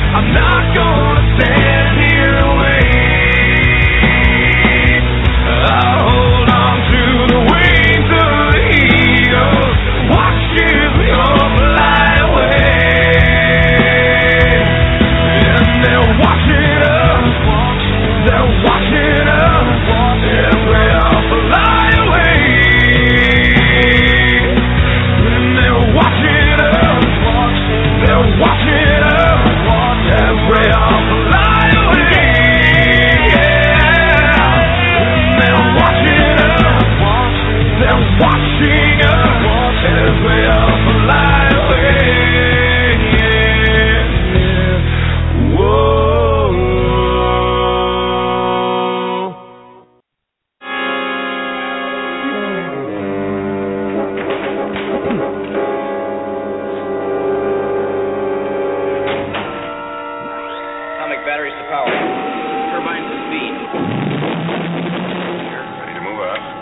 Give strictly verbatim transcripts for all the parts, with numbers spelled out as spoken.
I'm not gonna stand here and wait. I'll hold on to the wings of the eagle, watching the hope fly away. And they're watching us, they're watching us, and we all fly away. And they're watching us, they're watching us, and we all fly away. Yeah. And they're watching us, they're watching us, as we all fly away. Yeah. Whoa. Atomic batteries to power. Turbines to speed. Ready to move out.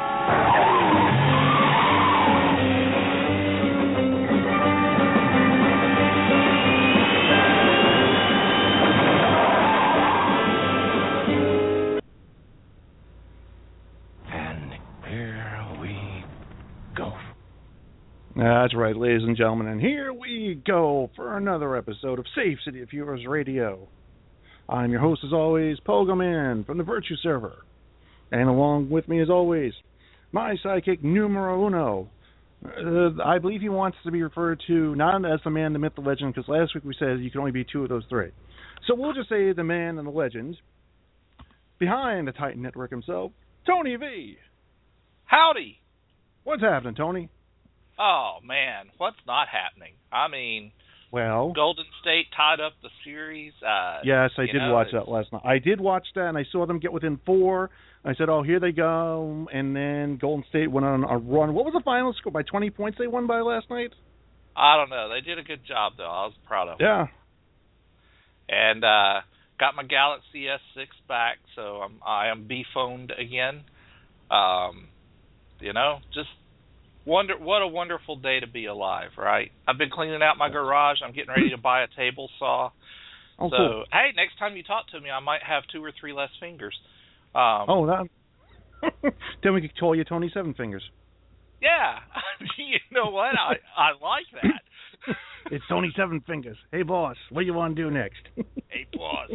And here we go. That's right, ladies and gentlemen, and here we go for another episode of Safe City of Heroes Radio. I'm your host, as always, Pogo Man from the Virtue Server. And along with me, as always, my sidekick numero uno. Uh, I believe he wants to be referred to not as the man, the myth, the legend, because last week we said you can only be two of those three. So we'll just say the man and the legend. Behind the Titan Network himself, Tony V. Howdy. What's happening, Tony? Oh, man, what's not happening? I mean, Well, Golden State tied up the series. Uh, yes, I you did know, watch it's- that last night. I did watch that, and I saw them get within four. I said, oh, here they go. And then Golden State went on a run. What was the final score? By twenty points they won by last night? I don't know. They did a good job, though. I was proud of them. Yeah. And uh, got my Galaxy S six back, so I'm, I am B-phoned again. Um, you know, just wonder what a wonderful day to be alive, right? I've been cleaning out my garage. I'm getting ready to buy a table saw. Oh, so, cool. hey, next time you talk to me, I might have two or three less fingers. Um, Oh, that. Then we could call you Tony Seven Fingers. Yeah. You know what? I, I like that. It's Tony Seven Fingers. Hey, boss, what do you want to do next? Hey, boss.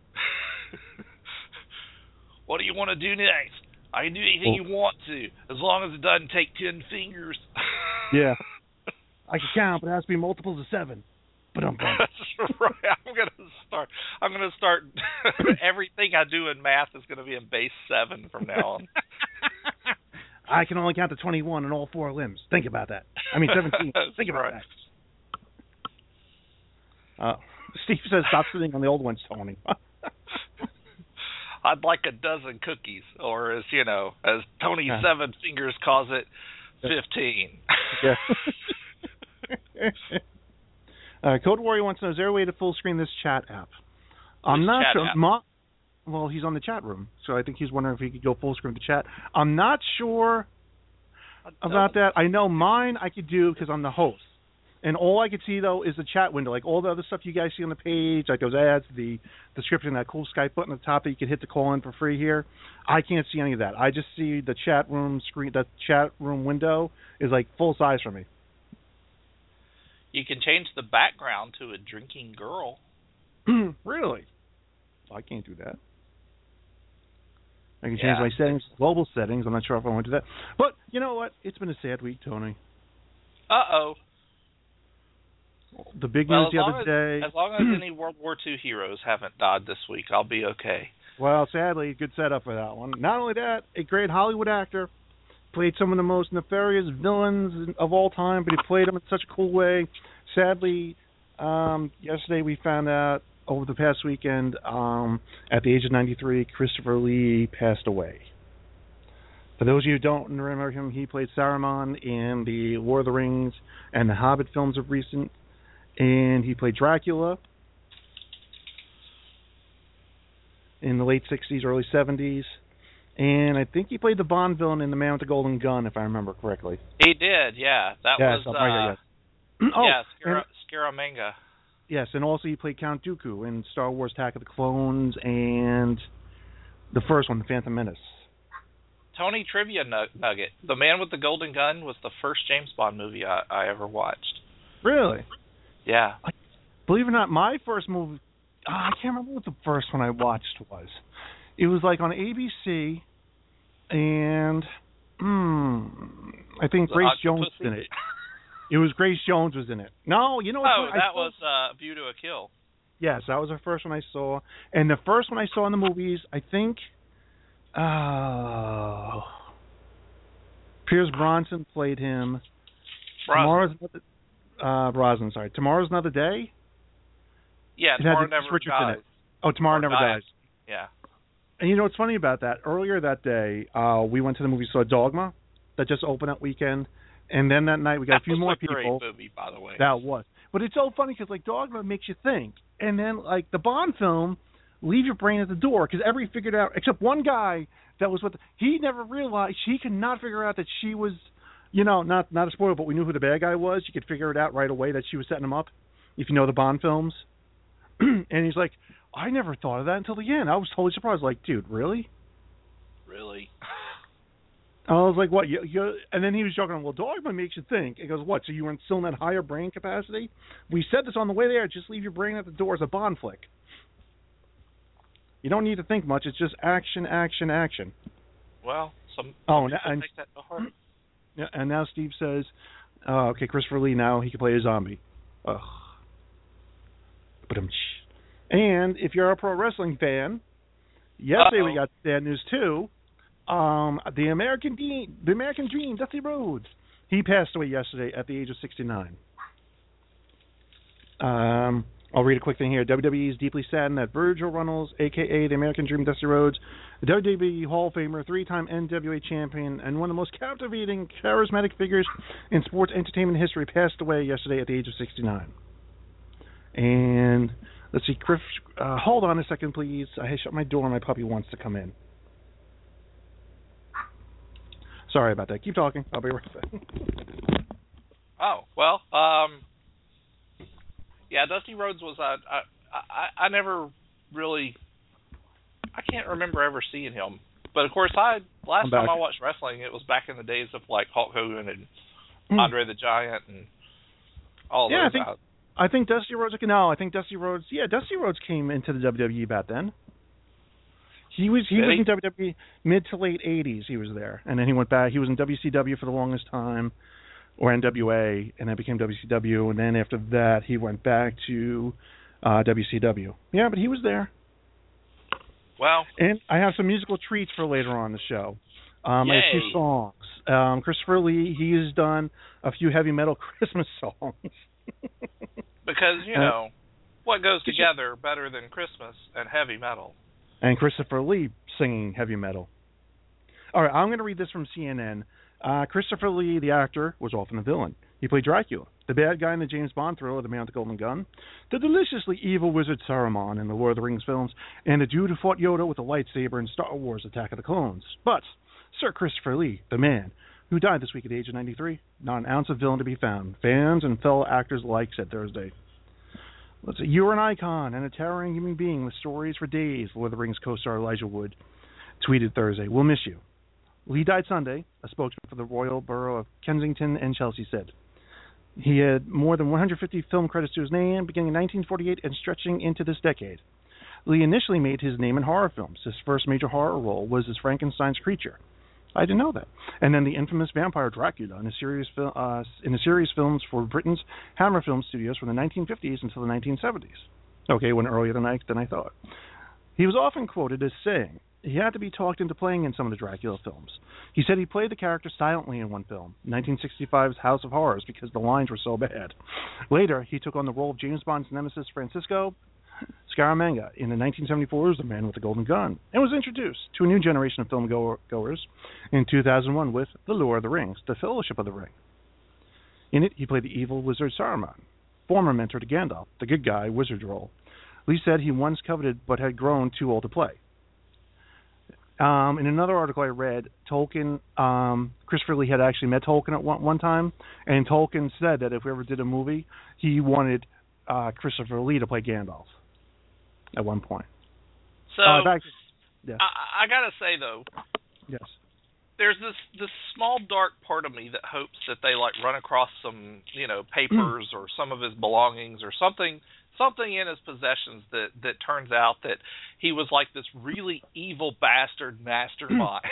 What do you want to do next? I can do anything Well- you want to, as long as it doesn't take ten fingers. Yeah. I can count, but it has to be multiples of seven. But I'm That's right. I'm gonna start. I'm gonna start. Everything I do in math is gonna be in base seven from now on. I can only count to twenty-one in all four limbs. Think about that. I mean, seventeen. That's Think about right. that. Uh, Steve says, stop sitting on the old ones, Tony. I'd like a dozen cookies, or as you know, as Tony Yeah. Seven Fingers calls it, fifteen. Yeah. Uh, Code Warrior wants to know, is there a way to full screen this chat app? I'm Which not chat sure. app? Ma- well, he's on the chat room, so I think he's wondering if he could go full screen with the chat. I'm not sure about that. I know mine I could do because I'm the host. And all I could see, though, is the chat window. Like all the other stuff you guys see on the page, like those ads, the description, that cool Skype button at the top that you can hit to call in for free here. I can't see any of that. I just see the chat room screen. The chat room window is like full size for me. You can change the background to a drinking girl. Really? I can't do that. I can change Yeah. my settings, global settings. I'm not sure if I want to do that. But you know what? It's been a sad week, Tony. Uh-oh. The big Well, news as the long other as, day. as long as any World War Two heroes haven't died this week, I'll be okay. Well, sadly, good setup for that one. Not only that, a great Hollywood actor played some of the most nefarious villains of all time, but he played them in such a cool way. Sadly, um, yesterday we found out, over the past weekend, um, at the age of ninety-three, Christopher Lee passed away. For those of you who don't remember him, he played Saruman in the Lord of the Rings and the Hobbit films of recent, and he played Dracula in the late sixties, early seventies. And I think he played the Bond villain in The Man with the Golden Gun, if I remember correctly. He did, yeah. That Yeah, was, something uh, like that, yes. Oh, yeah, Scar- and- Scaramanga. yes, and also he played Count Dooku in Star Wars: Attack of the Clones and the first one, The Phantom Menace. Tony Trivia Nugget. The Man with the Golden Gun was the first James Bond movie I, I ever watched. Really? Yeah. I, believe it or not, my first movie, oh, I can't remember what the first one I watched was. It was like on A B C, and hmm, I think The Grace Octopussy? Jones was in it. It was Grace Jones was in it. No, you know what? Oh, I that saw, was uh, View to a Kill. Yes, that was the first one I saw. And the first one I saw in the movies, I think, uh, Pierce Bronson played him. Tomorrow's another, uh, Brosnan, sorry. Tomorrow's Another Day? Yeah, It Tomorrow had Never Richards Dies. in it. Oh, Tomorrow Never Dies. Yeah. And you know what's funny about that? Earlier that day, uh, we went to the movie, saw Dogma, that just opened that weekend. And then that night, we got that a few was more a people. Great movie, by the way. That was. But it's so funny because, like, Dogma makes you think. And then, like, the Bond film, leave your brain at the door because every figured out, except one guy that was with, the, he never realized, he could not figure out that she was, you know, not not a spoiler, but we knew who the bad guy was. You could figure it out right away that she was setting him up, if you know the Bond films. And he's like, I never thought of that until the end. I was totally surprised. Like, dude, really? Really? I was like, what? You, you, and then he was joking, well, Dogma makes you think. He goes, what, so you weren't still in that higher brain capacity? We said this on the way there, just leave your brain at the door as a Bond flick. You don't need to think much. It's just action, action, action. Well, some, oh, some and, people take that to heart. Yeah, and now Steve says, uh, okay, Christopher Lee, now he can play a zombie. Ugh. And if you're a pro wrestling fan, yesterday Uh-oh. we got sad news too. Um, the American Dream, the American Dream, Dusty Rhodes, he passed away yesterday at the age of sixty-nine. Um, I'll read a quick thing here. W W E is deeply saddened that Virgil Runnels, a k a the American Dream, Dusty Rhodes, the W W E Hall of Famer, three-time N W A champion, and one of the most captivating, charismatic figures in sports entertainment history, passed away yesterday at the age of sixty-nine. And let's see, Chris, uh, hold on a second, please. I shut my door and my puppy wants to come in. Sorry about that. Keep talking. I'll be right back. Oh, well, um, yeah, Dusty Rhodes was, uh, I, I, I never really, I can't remember ever seeing him. But, of course, I last time I watched wrestling, it was back in the days of, like, Hulk Hogan and mm. Andre the Giant and all yeah, those. I think, out. I think Dusty Rhodes, no, I think Dusty Rhodes, yeah, Dusty Rhodes came into the W W E back then. He was he Did was he? in W W E mid to late eighties. He was there, and then he went back. He was in W C W for the longest time, or N W A, and then became W C W. And then after that, he went back to uh, W C W. Yeah, but he was there. Well, and I have some musical treats for later on in the show. Um, I have yay. two songs. Um, Christopher Lee, he has done a few heavy metal Christmas songs. Because you uh, know what goes together better than Christmas and heavy metal. And Christopher Lee singing heavy metal. All right, I'm going to read this from C N N. Uh, Christopher Lee, the actor, was often a villain. He played Dracula, the bad guy in the James Bond thriller The Man with the Golden Gun, the deliciously evil wizard Saruman in the Lord of the Rings films, and the dude who fought Yoda with a lightsaber in Star Wars Attack of the Clones. But Sir Christopher Lee, the man, who died this week at the age of ninety-three, not an ounce of villain to be found. Fans and fellow actors alike said Thursday. Let's see. You're an icon and a towering human being with stories for days, Lord of the Rings co-star Elijah Wood tweeted Thursday. We'll miss you. Lee died Sunday, a spokesman for the Royal Borough of Kensington and Chelsea said. He had more than one hundred fifty film credits to his name, beginning in nineteen forty-eight and stretching into this decade. Lee initially made his name in horror films. His first major horror role was as Frankenstein's creature. I didn't know that. And then the infamous vampire Dracula in a series, fil- uh, in a series films for Britain's Hammer Film Studios from the nineteen fifties until the nineteen seventies. Okay, went earlier than I, than I thought. He was often quoted as saying he had to be talked into playing in some of the Dracula films. He said he played the character silently in one film, nineteen sixty-five's House of Horrors, because the lines were so bad. Later, he took on the role of James Bond's nemesis Francisco Scaramanga in the nineteen seventy-four's The Man with the Golden Gun, and was introduced to a new generation of film go- goers in two thousand one with The Lord of the Rings, The Fellowship of the Ring. In it, he played the evil wizard Saruman, former mentor to Gandalf, the good guy wizard role. Lee said he once coveted but had grown too old to play. Um, in another article I read, Tolkien, um, Christopher Lee had actually met Tolkien at one, one time, and Tolkien said that if we ever did a movie, he wanted uh, Christopher Lee to play Gandalf at one point. So uh, back, yeah. I, I gotta say though, yes, there's this this small dark part of me that hopes that they like run across some you know papers or some of his belongings or something something in his possessions that that turns out that he was like this really evil bastard mastermind.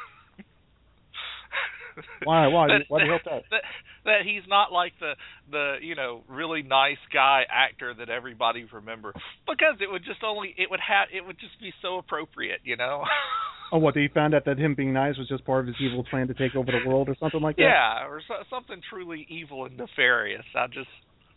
Why? Why? that, Why do you hope that? that? That he's not like the the you know really nice guy actor that everybody remembers, because it would just only it would have it would just be so appropriate, you know. Oh, what? He found out that him being nice was just part of his evil plan to take over the world, or something like that. Yeah, or so, something truly evil and nefarious. I just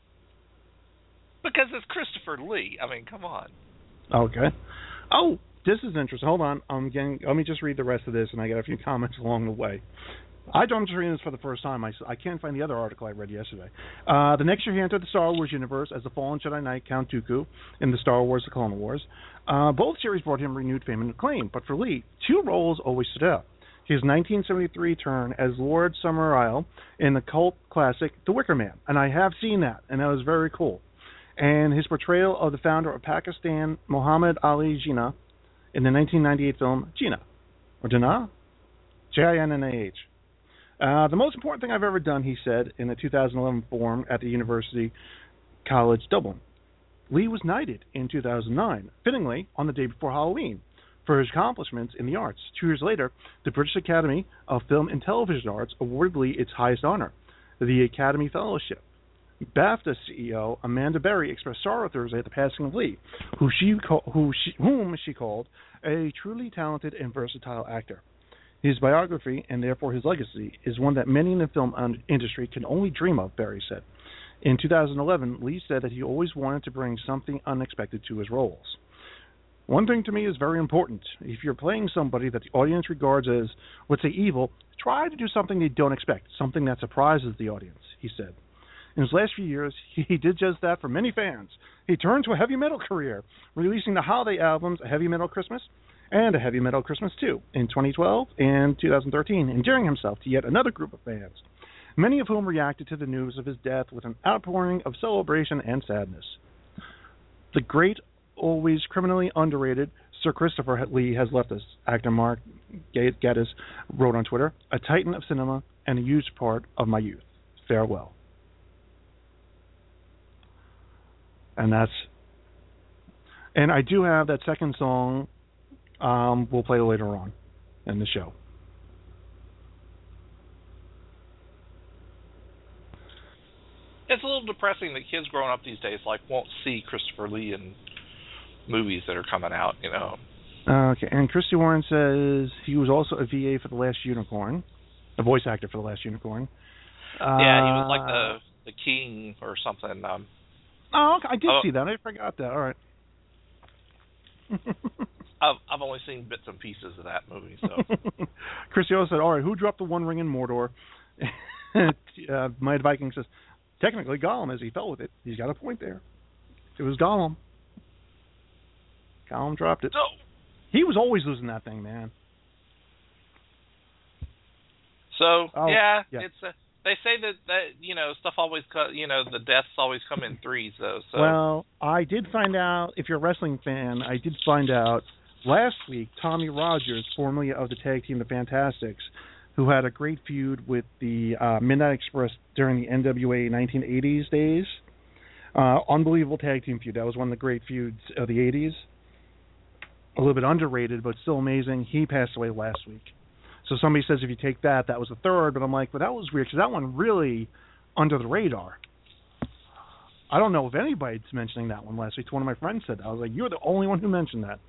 because it's Christopher Lee. I mean, come on. Okay. Oh, this is interesting. Hold on. I'm getting. Let me just read the rest of this, and I got a few comments along the way. I don't just reading this for the first time. I, I can't find the other article I read yesterday. Uh, the next year he entered the Star Wars universe as the fallen Jedi Knight Count Dooku in the Star Wars The Clone Wars. Uh, both series brought him renewed fame and acclaim, but for Lee, two roles always stood out. His nineteen seventy-three turn as Lord Summerisle in the cult classic The Wicker Man, and I have seen that, and that was very cool. And his portrayal of the founder of Pakistan, Muhammad Ali Jinnah, in the nineteen ninety-eight film Jinnah, or Jinnah? J I N N A H. Uh, the most important thing I've ever done, he said, in the two thousand eleven forum at the University College Dublin. Lee was knighted in two thousand nine, fittingly on the day before Halloween, for his accomplishments in the arts. Two years later, the British Academy of Film and Television Arts awarded Lee its highest honor, the Academy Fellowship. BAFTA C E O Amanda Berry expressed sorrow Thursday at the passing of Lee, who she call, who she, whom she called a truly talented and versatile actor. His biography, and therefore his legacy, is one that many in the film industry can only dream of, Berry said. In two thousand eleven, Lee said that he always wanted to bring something unexpected to his roles. One thing to me is very important. If you're playing somebody that the audience regards as, let's say, evil, try to do something they don't expect, something that surprises the audience, he said. In his last few years, he did just that for many fans. He turned to a heavy metal career, releasing the holiday albums A Heavy Metal Christmas and A Heavy Metal Christmas two in twenty twelve and two thousand thirteen, endearing himself to yet another group of fans, many of whom reacted to the news of his death with an outpouring of celebration and sadness. The great, always criminally underrated Sir Christopher Lee has left us, actor Mark Gatiss wrote on Twitter, a titan of cinema and a huge part of my youth. Farewell. And that's, and I do have that second song. Um, we'll play later on in the show. It's a little depressing that kids growing up these days like won't see Christopher Lee in movies that are coming out, you know. Okay, and Christy Warren says he was also a V A for The Last Unicorn, a voice actor for The Last Unicorn. Uh, yeah, he was like the the king or something. Um, oh, okay. I did oh, see that. I forgot that. All right. I've I've only seen bits and pieces of that movie. So Christy also said, "All right, who dropped the One Ring in Mordor?" uh, my Viking says, "Technically Gollum, as he fell with it. He's got a point there. It was Gollum. Gollum dropped it. So, he was always losing that thing, man." So oh, yeah, yeah, it's uh, they say that that you know stuff always co- you know the deaths always come in threes though. So well, I did find out. If you're a wrestling fan, I did find out. Last week, Tommy Rogers, formerly of the tag team The Fantastics, who had a great feud with the uh, Midnight Express during the N W A nineteen eighties days, uh, unbelievable tag team feud. That was one of the great feuds of the eighties. A little bit underrated, but still amazing. He passed away last week. So somebody says if you take that, that was the third, but I'm like, well, that was weird, because that one really under the radar. I don't know if anybody's mentioning that one last week. One of my friends said that. I was like, you're the only one who mentioned that.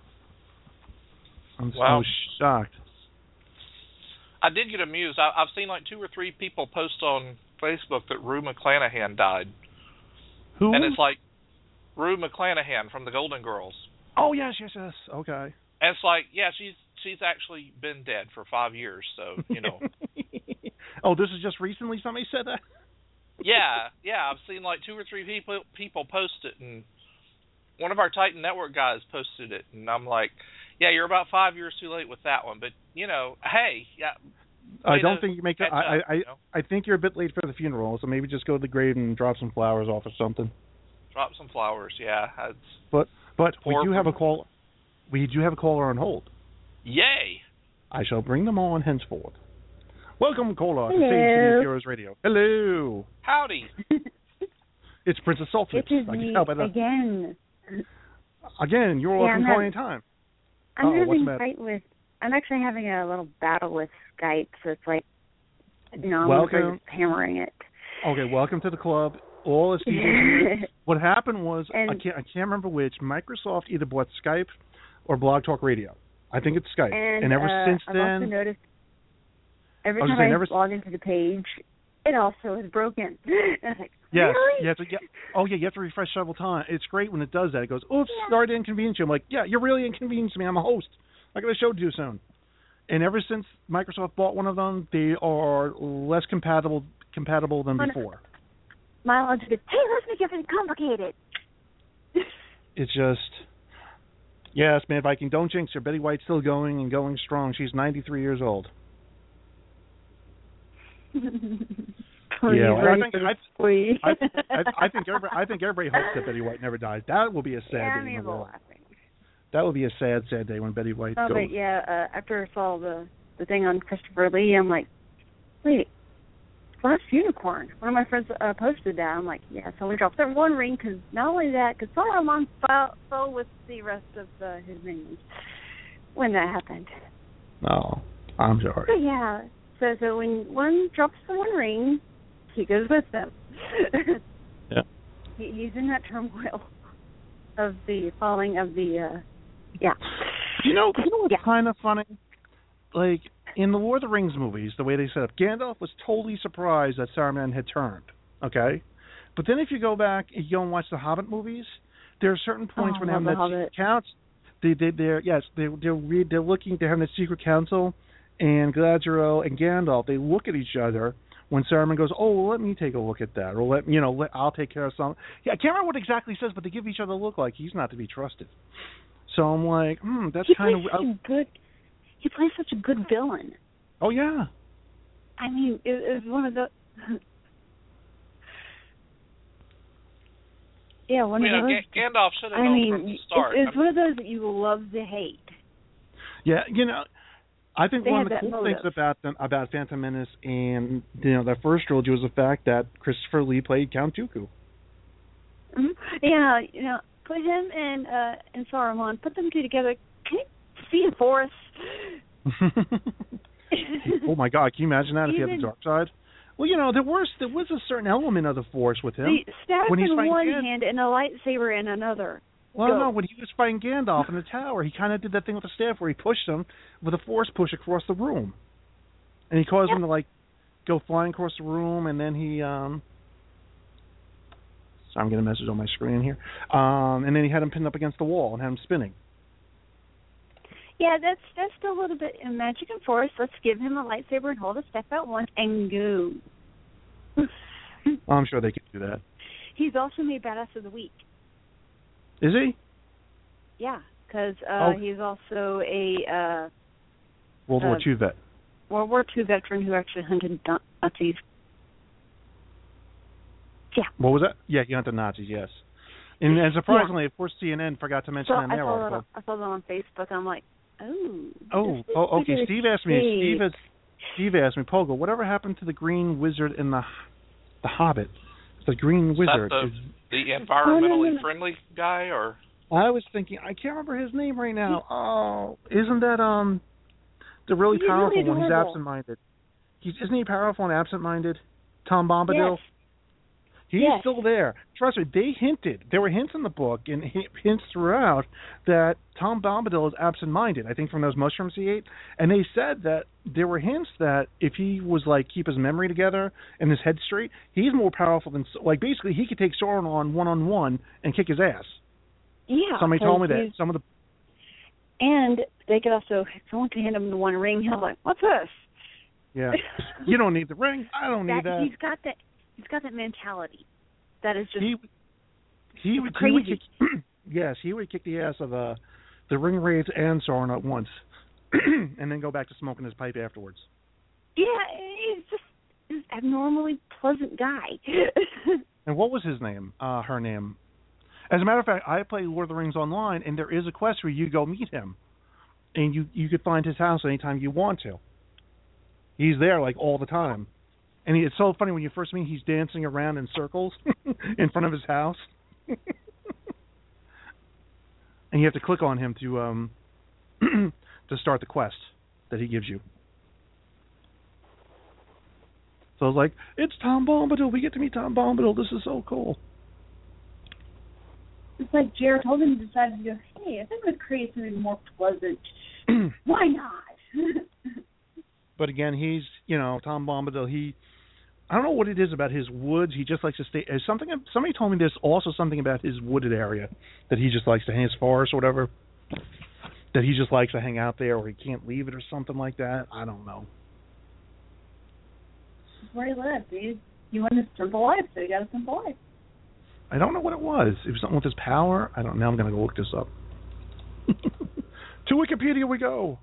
I'm wow. so shocked. I did get amused. I, I've seen like two or three people post on Facebook that Rue McClanahan died. Who? And it's like Rue McClanahan from the Golden Girls. Oh yes, yes, yes. Okay. And it's like, yeah, she's she's actually been dead for five years, so you know. Oh, this is just recently somebody said that. yeah, yeah. I've seen like two or three people people post it, and one of our Titan Network guys posted it, and I'm like, yeah, you're about five years too late with that one, but you know, hey, yeah. I don't think you make. I up, I you know? I think you're a bit late for the funeral, so maybe just go to the grave and drop some flowers off or something. Drop some flowers. Yeah. It's But but we Or- do have a call. We do have a caller on hold. yay. I shall bring them on henceforth. Welcome, caller, to Hello. Save City of Heroes Radio. Hello. Howdy. It's Princess Saltfish. It is I can me tell by the- again. Again, you're Yeah, welcome I'm calling not- anytime. I'm Uh-oh, what's having the a matter? fight with. I'm actually having a little battle with Skype, so it's like, you know, I'm Welcome. afraid of hammering it. Okay, welcome to the club. All is equal. What happened was, And- I can't I can't remember which, Microsoft either bought Skype or Blog Talk Radio. I think it's Skype. And, ever uh, since I've then, also noticed every I was time gonna say, I never s- log into the page, it also is broken. And I was like, yes, really? you have to, yeah, oh yeah, you have to refresh several times. It's great when it does that. It goes, oops, Yeah. sorry to inconvenience you. I'm like, yeah, you're really inconveniencing me. I'm a host. I got a show to do soon. And ever since Microsoft bought one of them, they are less compatible compatible than Oh, no. before. My logic is, hey, let's make everything complicated. It's just, yes, Mad Viking, don't jinx her. Betty White's still going and going strong. She's ninety-three years old. Yeah, well, I think I, I, I, I think everybody, I think everybody hopes that Betty White never dies. That will be a sad yeah, day. I mean, in the a world. laughing. That will be a sad, sad day when Betty White Oh, goes. but yeah, uh, after I saw the the thing on Christopher Lee, I'm like, wait, Glass Unicorn. One of my friends uh, posted that. I'm like, yeah, so we dropped that one ring because not only that, because Saruman fell, fell with the rest of uh, his minions when that happened. Oh, I'm So sorry. yeah, so so when one drops the one ring, he goes with them. Yeah. He, he's in that turmoil of the falling of the, uh, yeah. You know, you know what's Yeah. kind of funny? Like, in the Lord of the Rings movies, the way they set up, Gandalf was totally surprised that Saruman had turned, okay? But then if you go back and you go and watch the Hobbit movies, there are certain points Oh, when they love have The that Hobbit. secret council. They, they, they're, yes, they, they're, re- they're looking, they're having a secret council, and Galadriel and Gandalf, they look at each other when Saruman goes, oh, well, let me take a look at that, or let, you know, let, I'll take care of something. Yeah, I can't remember what it exactly says, but they give each other a look like he's not to be trusted. So I'm like, hmm, that's He kind plays of... such a good. He plays such a good villain. Oh, yeah. I mean, it, it's one of the. yeah, one You of know, those. Ga- Gandalf should have I known mean, from the it's, start. it's one of those that you love to hate. Yeah, you know, I think They one of had the that cool motive. things about them, about Phantom Menace and, you know, that first trilogy was the fact that Christopher Lee played Count Dooku. Mm-hmm. Yeah, you know, put him and uh, and Saruman, put them two together. Can you see a forest? Oh my God! Can you imagine that if he had Even- the dark side? Well, you know, there was there was a certain element of the Force with him. The staff when he's in fighting one Gan- hand and a lightsaber in another. Well, Go. no, when he was fighting Gandalf in the tower, he kind of did that thing with the staff where he pushed him with a Force push across the room, and he caused Yep. him to like go flying across the room, and then he um. So I'm getting a message on my screen here, um, and then he had him pinned up against the wall and had him spinning. Yeah, that's that's still a little bit in Magic and Force. Let's give him a lightsaber and hold a step out once and go. Well, I'm sure they could do that. He's also made Badass of the Week. Is he? Yeah, because uh, Oh. he's also a uh, World War Uh, Two vet. World War Two veteran who actually hunted Na- Nazis. Yeah. What was that? Yeah, he hunted Nazis. Yes. And, and surprisingly, of course, C N N forgot to mention So that in I their saw article. that. I saw that on Facebook. I'm like, oh. Oh, this is oh, okay. pretty Steve asked me. sweet. Steve has, Steve asked me, Pogo, whatever happened to the Green Wizard in the, the Hobbit? The Green Is that Wizard. the, is, the Oh, no, environmentally no, no. friendly guy, or I was thinking, I can't remember his name right now. Oh, isn't that um, the really He's powerful really one? He's adorable. absent-minded. He's isn't he powerful and absent-minded? Tom Bombadil. Yes. He's Yes. still there. Trust me, they hinted. There were hints in the book and hi- hints throughout that Tom Bombadil is absent-minded. I think from those mushrooms he ate, and they said that there were hints that if he was like keep his memory together and his head straight, he's more powerful than like basically he could take Sauron on one-on-one and kick his ass. Yeah. Somebody told me 'cause that. he's- Some of the And they could also, if someone could hand him the one ring, he'll like, what's this? yeah. You don't need the ring. I don't need that. He's got that. He's got that mentality. That is just He he would he would crazy. kick, yes he would kick the ass of uh, the ring wraiths and Sauron at once, and then go back to smoking his pipe afterwards. yeah. He's just an abnormally pleasant guy. And what was his name? Uh, her name? As a matter of fact, I play Lord of the Rings online, and there is a quest where you go meet him, and you you could find his house anytime you want to. He's there like all the time, and he, it's so funny when you first meet. He's dancing around in circles in front of his house, and you have to click on him to um to start the quest that he gives you. So I was like, it's Tom Bombadil. We get to meet Tom Bombadil. This is so cool. It's like Jared Holden decided to go, hey, I think we'd create something more pleasant. Why not? But again, he's, you know, Tom Bombadil, he, I don't know what it is about his woods. He just likes to stay, something, somebody told me there's also something about his wooded area that he just likes to hang, his forest or whatever, that he just likes to hang out there or he can't leave it or something like that. I don't know. That's where he lives. He, he wanted a simple life, so he got a simple life. I don't know what it was. It was something with his power. I don't know. I'm going to go look this up. To Wikipedia we go.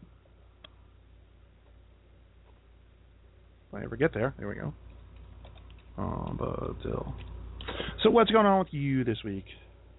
If I ever get there. There we go. Bombadil. So what's going on with you this week?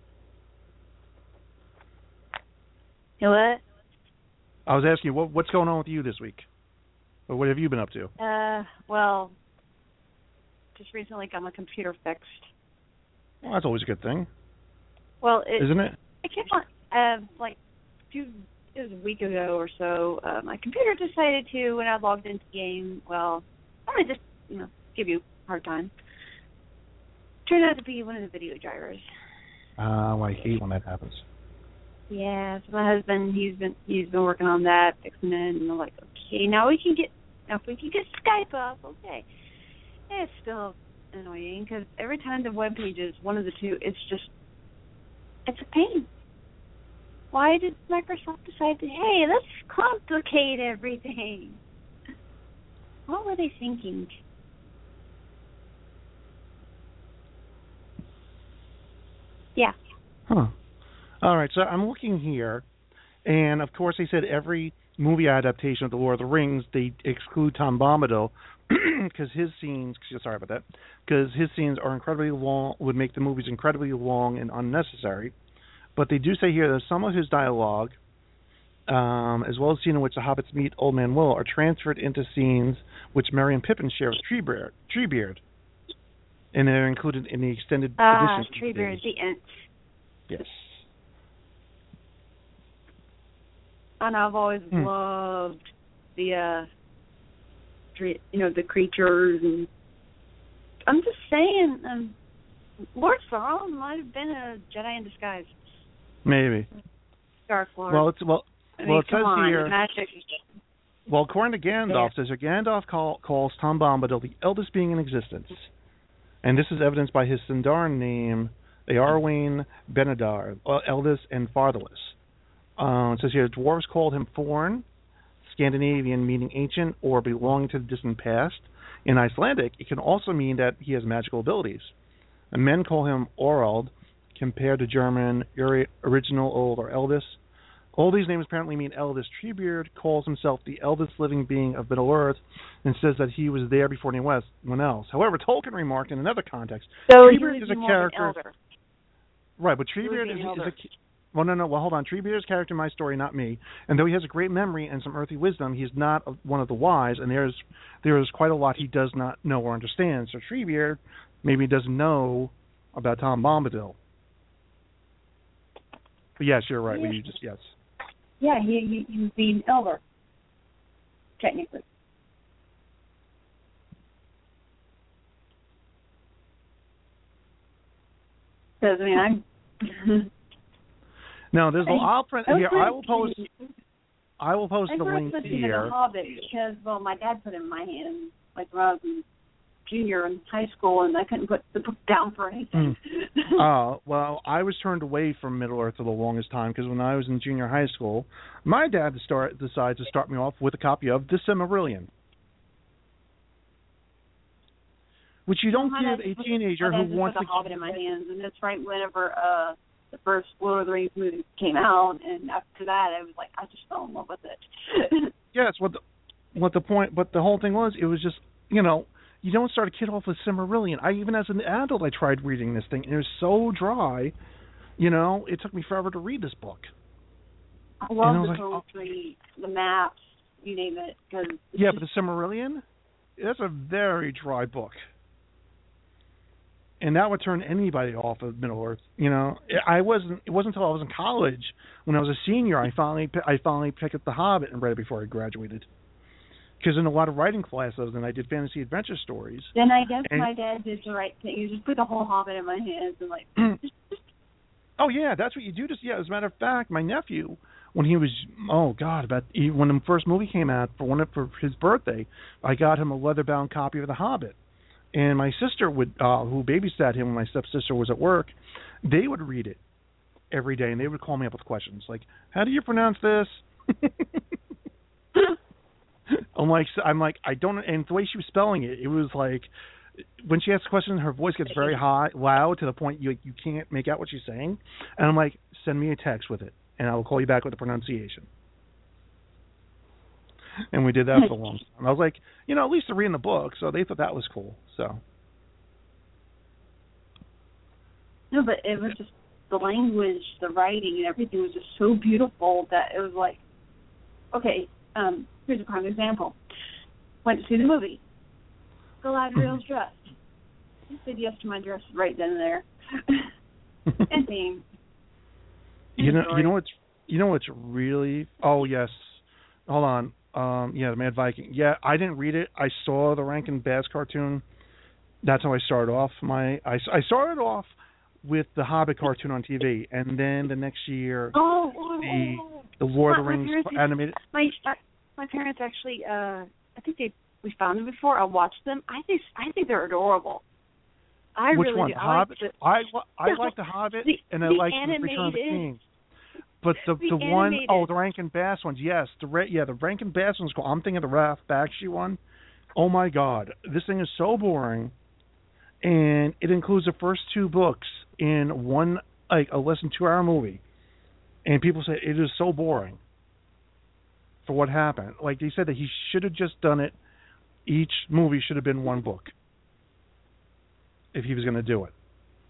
You know what? I was asking you, what, what's going on with you this week? Or what have you been up to? Uh, well, just recently got my computer fixed. Well, that's always a good thing. Well, it, isn't it? I came on, uh, like, a few, it was a week ago or so, uh, my computer decided to, when I logged into the game, well, I'm going to just, you know, give you a hard time. Turned out to be one of the video drivers. Oh, I hate when that happens. Yeah, so my husband, he's been he's been working on that, fixing it, and I'm like, okay, now we can get, now if we can get Skype up, okay. And it's still annoying because every time the web page is one of the two, it's just, it's a pain. Why did Microsoft decide to, hey, let's complicate everything? What were they thinking? Yeah. Huh. All right, so I'm looking here, and of course they said every movie adaptation of The Lord of the Rings, they exclude Tom Bombadil because his scenes, sorry about that, because his scenes are incredibly long, would make the movies incredibly long and unnecessary. But they do say here that some of his dialogue, um, as well as scenes in which the hobbits meet Old Man Will, are transferred into scenes which Merry and Pippin share with Treebeard, Treebeard, and they're included in the extended Ah, edition. Treebeard, the Ents. Yes. And I've always hmm. loved the, uh, you know, the creatures, and I'm just saying, um, Lord Sauron might have been a Jedi in disguise. Maybe. Dark Lord. Well, it's well. I mean, well, it come says on, here. magic. Well, according to Gandalf, Yeah. says here Gandalf call, calls Tom Bombadil the eldest being in existence, and this is evidenced by his Sindarin name, Eowyn Benedar, eldest and fatherless. Uh, it says here dwarves called him Forn, Scandinavian meaning ancient or belonging to the distant past. In Icelandic, it can also mean that he has magical abilities. And men call him Orald, compared to German Uri, original, old, or eldest. All these names apparently mean eldest. Treebeard calls himself the eldest living being of Middle-earth and says that he was there before anyone else. However, Tolkien remarked in another context, So Treebeard is a more character. Of an elder. Right, but He Treebeard would is, be an is elder. a... Well, no, no, well, hold on. Treebeard's character in my story, not me. And though he has a great memory and some earthly wisdom, he's not a, one of the wise, and there's there is quite a lot he does not know or understand. So Treebeard maybe doesn't know about Tom Bombadil. But yes, you're right. Yeah. When you just yes. Yeah, he, he, he would be an elder, technically. Because, I mean, I'm... No, there's. Well, I'll print here. I will post. I will post I the grew link up listening to here. The Hobbit because, well, my dad put it in my hand, like when I was in junior in high school, and I couldn't put the book down for anything. Oh, uh, well, I was turned away from Middle Earth for the longest time because when I was in junior high school, my dad start, decided to start me off with a copy of The Silmarillion, which you don't My give dad a put- teenager my who dad just wants put to. The Hobbit in my hands, and that's right whenever uh, the first Lord of the Rings movie came out, and after that, I was like, I just fell in love with it. Yes, what the what the point, but the whole thing was, it was just, you know, you don't start a kid off with Silmarillion. I even as an adult, I tried reading this thing, and it was so dry You know, it took me forever to read this book. I love I the like, oh. poetry, the maps, you name it. Cause Yeah, just, but the Silmarillion, that's a very dry book. And that would turn anybody off of Middle Earth. You know, I wasn't. It wasn't until I was in college, when I was a senior, I finally I finally picked up The Hobbit and read it before I graduated. Because in a lot of writing classes, and I did fantasy adventure stories. Then I guess and, my dad did the right thing. He just put the whole Hobbit in my hands and like. Oh yeah, that's what you do. Just yeah. As a matter of fact, my nephew, when he was oh god, about he, when the first movie came out for one of, for his birthday, I got him a leather-bound copy of The Hobbit. And my sister would, uh, who babysat him when my stepsister was at work, they would read it every day, and they would call me up with questions like, "How do you pronounce this?" I'm like, I'm like, I don't. And the way she was spelling it, it was like, when she asks questions, her voice gets very high, loud to the point you you can't make out what she's saying. And I'm like, send me a text with it, and I will call you back with the pronunciation. And we did that for a long time. I was like, you know, at least they're reading the book, so they thought that was cool. So. No, but it was just the language, the writing, and everything was just so beautiful that it was like, okay, um, here's a prime example. Went to see the movie. Galadriel's dress. I said yes to my dress right then and there. And theme. You know, you know what's, you know what's really. Oh yes, hold on. Um, yeah, the Mad Viking. Yeah, I didn't read it. I saw the Rankin Bass cartoon. That's how I started off. My I, I started off with the Hobbit cartoon on T V, and then the next year, oh, oh, the oh. the Lord of the My Rings parents- animated. My my parents actually, uh, I think they we found them before. I watched them. I think I think they're adorable. I Which really one? do. The I Hobbit. like the, I I the, like the Hobbit, the, and I the like animated, the Return of the King. But the the, the one animated. oh the Rankin Bass ones, yes, the Ra- yeah the Rankin Bass one's cool. I'm thinking of the Ralph Bakshi one. Oh my God, this thing is so boring, and it includes the first two books in one like a less than two hour movie, and people say it is so boring. For what happened, like they said that he should have just done it. Each movie should have been one book. If he was going to do it.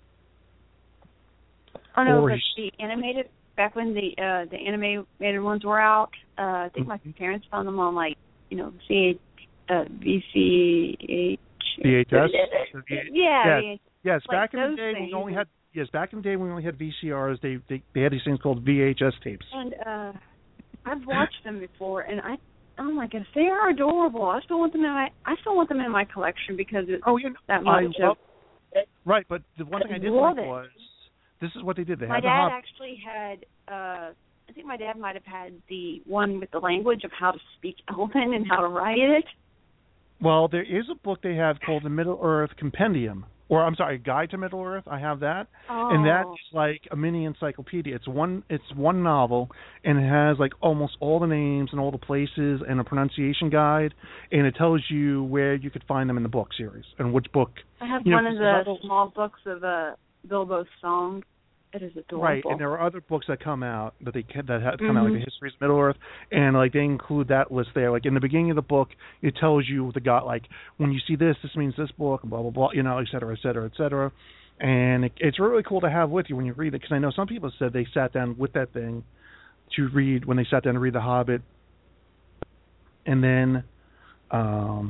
Oh no, Or but the animated back when the uh, the animated ones were out, uh, I think my parents found them on like you know V H, uh, V C H. V H S. Yeah. Yes, yes like back in the those day things. we only had yes back in the day we only had V C Rs. They they they had these things called V H S tapes. And uh, I've watched them before, and I oh my goodness, they are adorable. I still want them in my I still want them in my collection because it's oh yeah, that I much love, of. Right, but the one thing I did love like it. was this is what they did. They My had the dad Hobbit. actually had, uh, I think my dad might have had the one with the language of how to speak Elven and how to write it. Well, there is a book they have called the Middle Earth Compendium, or I'm sorry, Guide to Middle Earth. I have that, Oh. and that's like a mini encyclopedia. It's one, it's one novel, and it has like almost all the names and all the places and a pronunciation guide, and it tells you where you could find them in the book series and which book. I have you know, one of the there's small books of uh, Bilbo's song. It is adorable. Right, and there are other books that come out that they can, that have come Mm-hmm. out, like the Histories of Middle Earth, and like they include that list there. Like in the beginning of the book, it tells you the god like when you see this, this means this book, blah blah blah, you know, et cetera, et cetera, et cetera. And it, it's really cool to have with you when you read it, because I know some people said they sat down with that thing to read when they sat down to read The Hobbit, and then um,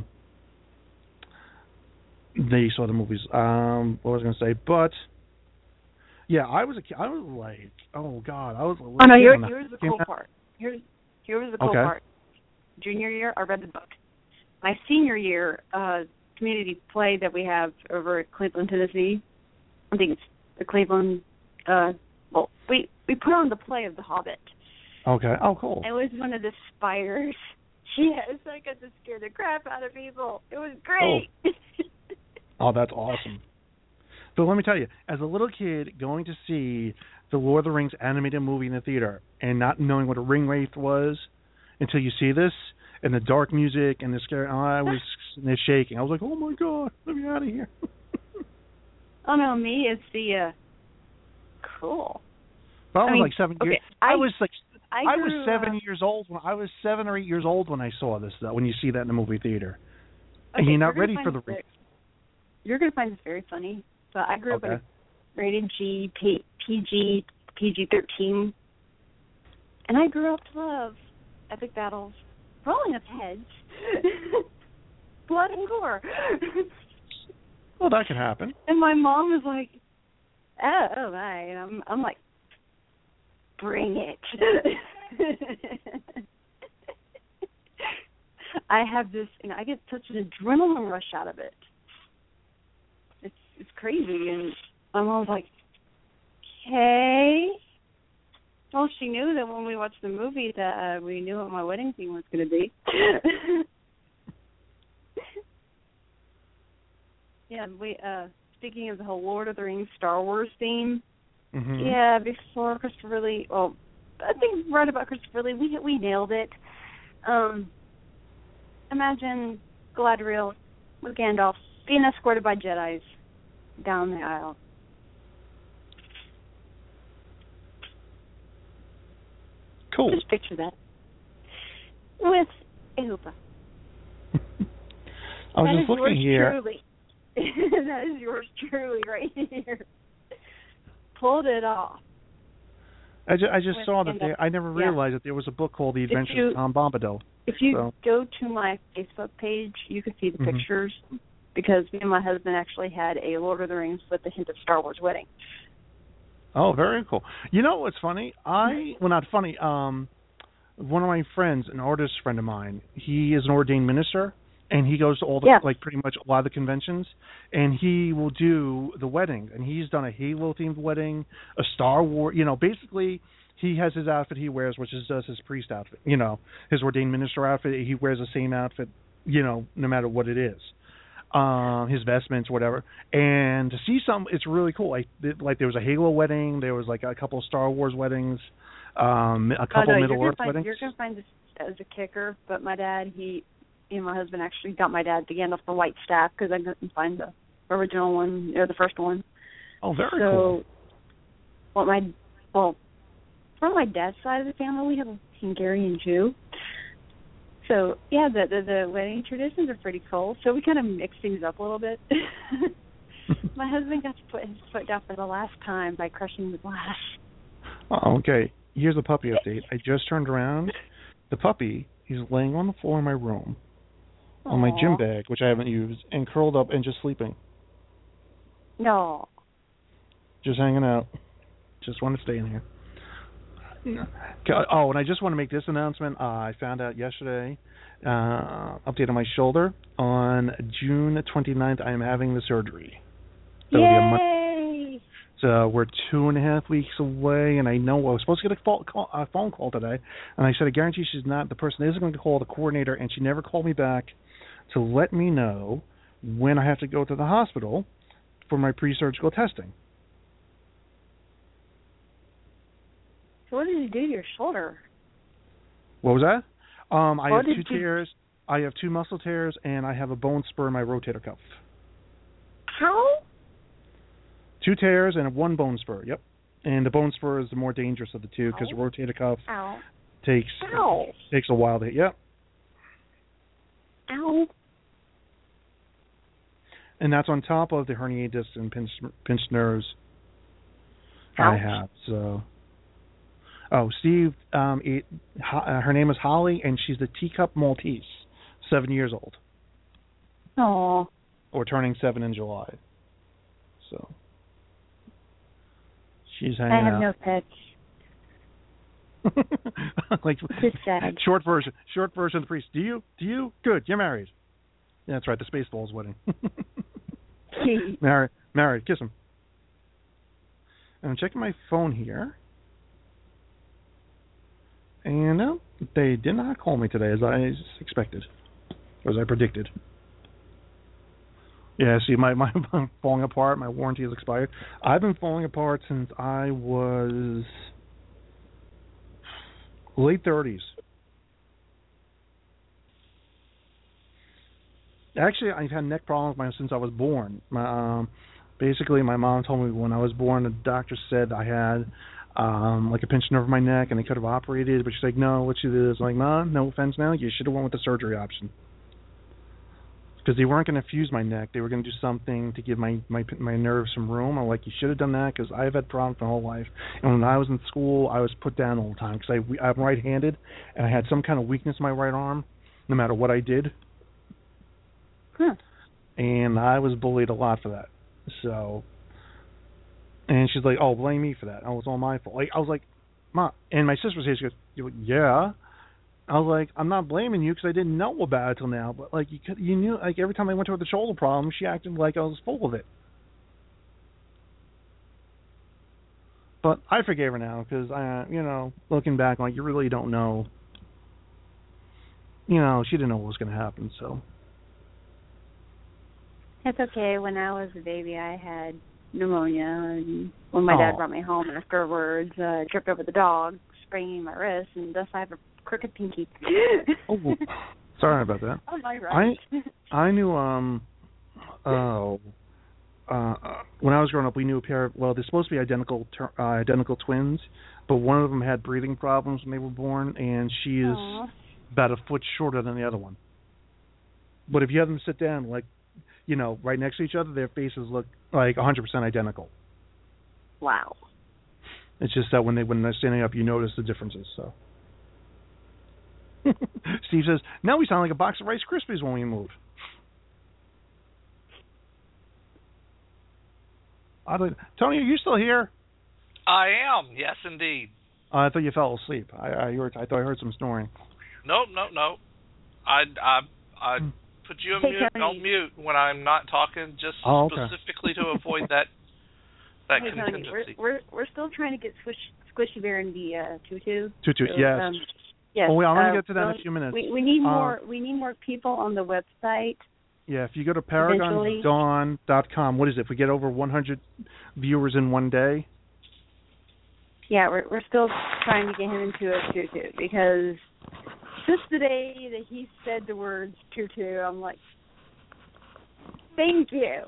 they saw the movies. Um, what was I going to say? But yeah, I was a kid. I was like, oh god, I was. A Oh no, kid here, when that here's the came cool out. part. Here's here was the cool Okay. part. Junior year, I read the book. My senior year, uh, community play that we have over at Cleveland, Tennessee. I think it's the Cleveland. Uh, well, we we put on the play of The Hobbit. Okay. Oh, cool. It was one of the spiders. Yes, I got to scare the crap out of people. It was great. Oh, that's awesome. But let me tell you, as a little kid going to see the Lord of the Rings animated movie in the theater and not knowing what a ring wraith was until you see this and the dark music and the scary, I was sitting there shaking. I was like, oh my god, let me out of here. Oh no, me it's the uh, cool. But I was I mean, like seven okay, years. I- I was like. I, I was grew seven up- years old when I was seven or eight years old when I saw this. Though, when you see that in the movie theater, Okay, and you're not gonna ready find for the this ring. very- You're gonna find this very funny. So I grew up in Okay. a rated G P P G, P G thirteen. And I grew up to love epic battles, rolling of heads, blood and gore. Well, that could happen. And my mom was like, oh, oh my. And I'm, I'm like, bring it. I have this, and I get such an adrenaline rush out of it. It's it's crazy. And my mom was like, okay. Well, she knew that when we watched the movie that uh, we knew what my wedding theme was going to be. Yeah, we. Uh, speaking of the whole Lord of the Rings Star Wars theme, Mm-hmm. yeah, before Christopher Lee, well, I think right about Christopher Lee, we we nailed it. Um, imagine Galadriel with Gandalf being escorted by Jedis down the aisle. Cool. Just picture that. With a hoopah. I was That just is looking yours here. Truly. That is yours truly right here. Pulled it off. I, ju- I just With saw that Gandalf. there, I never Yeah. realized that there was a book called The Adventures you- of Tom Bombadil. If you So- go to my Facebook page, you can see the Mhm. pictures, because me and my husband actually had a Lord of the Rings with a hint of Star Wars wedding. Oh, very cool. You know what's funny? I well, not funny. Um, one of my friends, an artist friend of mine, he is an ordained minister, and he goes to all the Yeah. like pretty much a lot of the conventions, and he will do the wedding. And he's done a Halo themed wedding, a Star Wars. You know, basically he has his outfit he wears, which is does his priest outfit. You know, his ordained minister outfit. He wears the same outfit. You know, no matter what it is. Um, his vestments, whatever, and to see some, it's really cool. Like, th- like there was a Halo wedding, there was like a couple of Star Wars weddings, um, a couple oh, no, Middle you're Earth gonna find, weddings. You're going to find this as a kicker, but my dad, he, me and my husband actually got my dad the Gandalf the White Staff, because I couldn't find the original one, or the first one. Oh, very so, cool. what my, well, from my dad's side of the family, we have a Hungarian Jew. So, yeah, the, the the wedding traditions are pretty cool. So we kind of mix things up a little bit. My husband got to put his foot down for the last time by crushing the glass. Oh, okay. Here's a puppy update. I just turned around. The puppy is laying on the floor in my room on my gym Aw. bag, which I haven't used, and curled up and just sleeping. No. Just hanging out. Just want to stay in here. Oh, and I just want to make this announcement. Uh, I found out yesterday, uh, update on my shoulder. On June twenty-ninth, I am having the surgery. That'll be a month. Yay! So we're two and a half weeks away, and I know I was supposed to get a phone call, a phone call today, and I said I guarantee she's not. The person isn't going to call the coordinator, and she never called me back to let me know when I have to go to the hospital for my pre-surgical testing. So what did you do to your shoulder? What was that? Um, I What have did two you- tears. I have two muscle tears, and I have a bone spur in my rotator cuff. How? Two tears and one bone spur. Yep. And the bone spur is the more dangerous of the two because the Ow. rotator cuff Ow. takes Ow. takes a while to hit. Yep. Ow. And that's on top of the herniated discs and pinched, pinched nerves I Ouch. have. So. Oh, Steve. Um, it, ho- uh, her name is Holly, and she's the Teacup Maltese, seven years old, Aw. or turning seven in July. So. She's hanging I have out. no pets. like It's sad. short version, short version of the priest. Do you? Do you? Good. You're married. Yeah, that's right. The Spaceballs wedding. married. Married. Kiss him. And I'm checking my phone here. And no, they did not call me today as I expected, or as I predicted. Yeah, see, my, my I'm falling apart. My warranty has expired. I've been falling apart since I was late thirties. Actually, I've had neck problems since I was born. My, um, basically, my mom told me when I was born, the doctor said I had um, like a pinched nerve in my neck, and they could have operated. But she's like, "No, what you did is like, Mom, no offense, now you should have went with the surgery option." because they weren't going to fuse my neck. They were going to do something to give my, my my nerves some room. I'm like, you should have done that because I've had problems my whole life. And when I was in school, I was put down all the time because I, I'm right-handed, and I had some kind of weakness in my right arm no matter what I did. Huh. And I was bullied a lot for that. So, and she's like, oh, blame me for that. Oh, it's all my fault. Like, I was like, Mom. And my sister was here. She goes, you're like, yeah. I was like, I'm not blaming you because I didn't know about it till now. But like, you could, you knew. Like every time I went to her with the shoulder problem, she acted like I was full of it. But I forgave her now because I, you know, looking back, like you really don't know. You know, she didn't know what was going to happen. So It's okay. When I was a baby, I had pneumonia, and when my oh. dad brought me home afterwards, uh, I tripped over the dog, spraining my wrist, and thus I have a crooked pinky. Oh, sorry about that. Oh, my right. I I knew um oh uh when I was growing up we knew a pair of, well, they're supposed to be identical ter- uh, identical twins, but one of them had breathing problems when they were born, and she is Aww. about a foot shorter than the other one. But if you have them sit down, like, you know, right next to each other, their faces look like one hundred percent identical. Wow. It's just that when they when they're standing up, you notice the differences. So. Steve says, now we sound like a box of Rice Krispies when we move. I don't, Tony, are you still here? I am, yes, indeed. Uh, I thought you fell asleep. I I, heard, I thought I heard some snoring. Nope, nope, nope. I, I, I put you on Hey, mute, Tony. on mute when I'm not talking, just Oh, okay. specifically to avoid that that Hey, Tony, contingency. we're, we're we're still trying to get Squish, Squishy Bear and the uh, tutu. Tutu, So, yes. Um, yes. Oh, wait, I'm going uh, to get to that in really- a few minutes. We we need Uh, more we need more people on the website. Yeah, if you go to paragon dawn dot com, what is it? If we get over one hundred viewers in one day? Yeah, we're we're still trying to get him into a tutu because just the day that he said the words tutu, I'm like, thank you.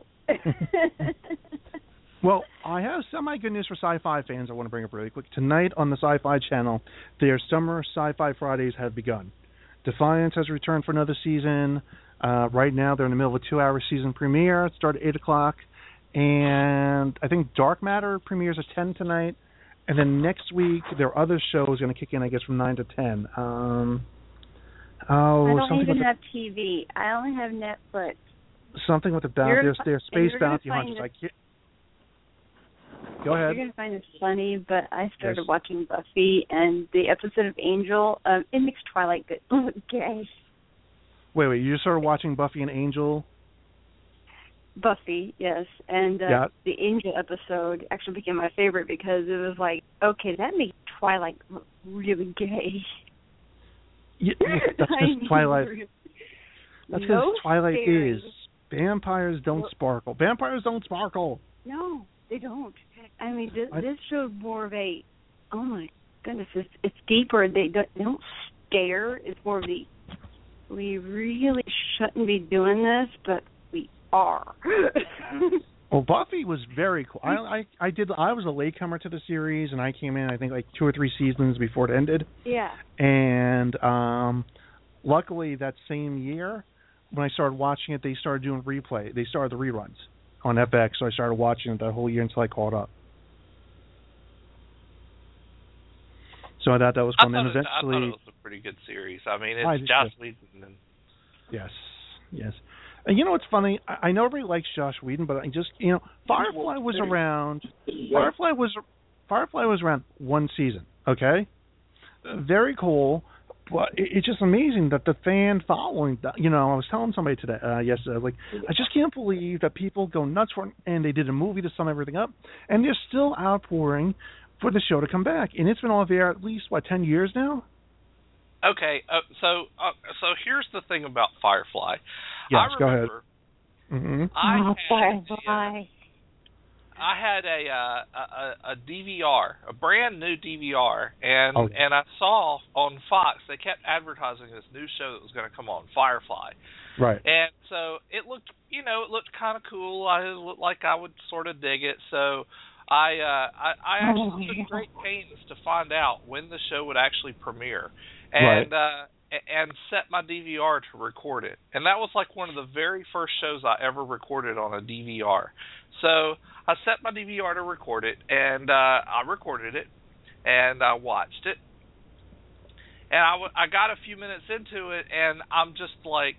Well, I have semi-good news for sci-fi fans I want to bring up really quick. Tonight on the Sci-Fi Channel, their Summer Sci-Fi Fridays have begun. Defiance has returned for another season. Uh, right now, they're in the middle of a two-hour season premiere. It started at eight o'clock. And I think Dark Matter premieres at ten tonight. And then next week, their other show is going to kick in, I guess, from nine to ten. Um, oh, I don't something even with have T V. I only have Netflix. the, something with the bounty. You're Their, gonna their fi- space you're gonna bounty find hunters. this- I can't. Go ahead. You're going to find this funny, but I started Yes. watching Buffy, and the episode of Angel, um, it makes Twilight good. Oh, gay. Wait, wait. You just started watching Buffy and Angel? Buffy, yes. And uh, Yeah. the Angel episode actually became my favorite because it was like, okay, that makes Twilight look really gay. Yeah, that's I because Twilight. mean, That's because no Twilight staring. is vampires don't Well- sparkle. Vampires don't sparkle. No, they don't. I mean, this, I- this showed more of a, oh my goodness, it's, it's deeper. They don't, they don't stare. It's more of the, we really shouldn't be doing this, but we are. Well, Buffy was very cool. I, I I did. I was a latecomer to the series, and I came in I think like two or three seasons before it ended. Yeah. And um, luckily that same year, when I started watching it, they started doing replay. They started the reruns on F X, so I started watching it that whole year until I caught up. So I thought that was I fun. thought, And it, I eventually, thought it was a pretty good series. I mean, I it's did Joss too. Whedon. And yes, yes. And you know what's funny? I, I know everybody likes Joss Whedon, but I just, you know, Firefly was around. Firefly was Firefly was around one season. Okay, very cool. But it, it's just amazing that the fan following. You know, I was telling somebody today, uh, yesterday, like, I just can't believe that people go nuts for it. And they did a movie to sum everything up, and they're still outpouring for the show to come back. And it's been off air at least what ten years now. Okay, uh, so uh, so here's the thing about Firefly. Yes, I go ahead. remember Mm-hmm. I Oh, had, Firefly. I had a, uh, a a D V R, a brand new D V R, and Oh. and I saw on Fox they kept advertising this new show that was going to come on, Firefly. Right. And so it looked, you know, it looked kind of cool. I it looked like I would sort of dig it. So I uh, I, I actually Oh. took great pains to find out when the show would actually premiere. And Right. uh, and set my D V R to record it. And that was like one of the very first shows I ever recorded on a D V R. So I set my D V R to record it, and uh, I recorded it, and I watched it. And I, w- I got a few minutes into it, and I'm just like,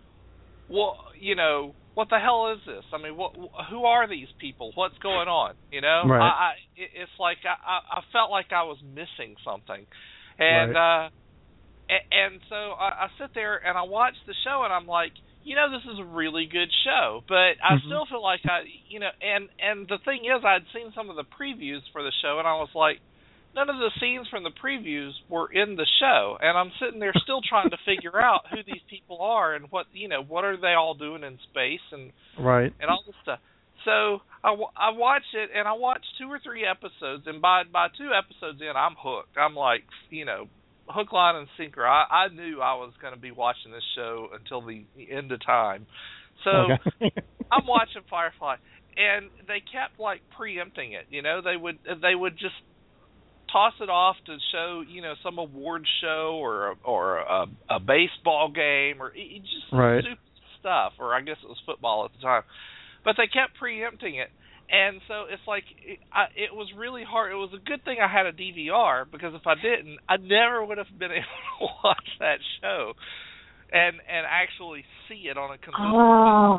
well, you know, what the hell is this? I mean, what, who are these people? What's going on? You know, right. I, I, it's like I, I felt like I was missing something, and right. uh, and, and so I, I sit there and I watch the show, and I'm like, you know, this is a really good show, but I mm-hmm. still feel like I, you know, and and the thing is, I'd seen some of the previews for the show, and I was like, none of the scenes from the previews were in the show, and I'm sitting there still trying to figure out who these people are and what, you know, what are they all doing in space and right and all this stuff. So I, I watched it, and I watched two or three episodes, and by by two episodes in, I'm hooked. I'm like, you know, hook, line, and sinker. I, I knew I was going to be watching this show until the end of time. So okay. I'm watching Firefly, and they kept like preempting it. You know, they would they would just toss it off to show, you know, some award show or or a, a baseball game or it, just right. stupid stuff, or I guess it was football at the time. But they kept preempting it, and so it's like it, I, it was really hard. It was a good thing I had a D V R, because if I didn't, I never would have been able to watch that show and and actually see it on a computer. Oh.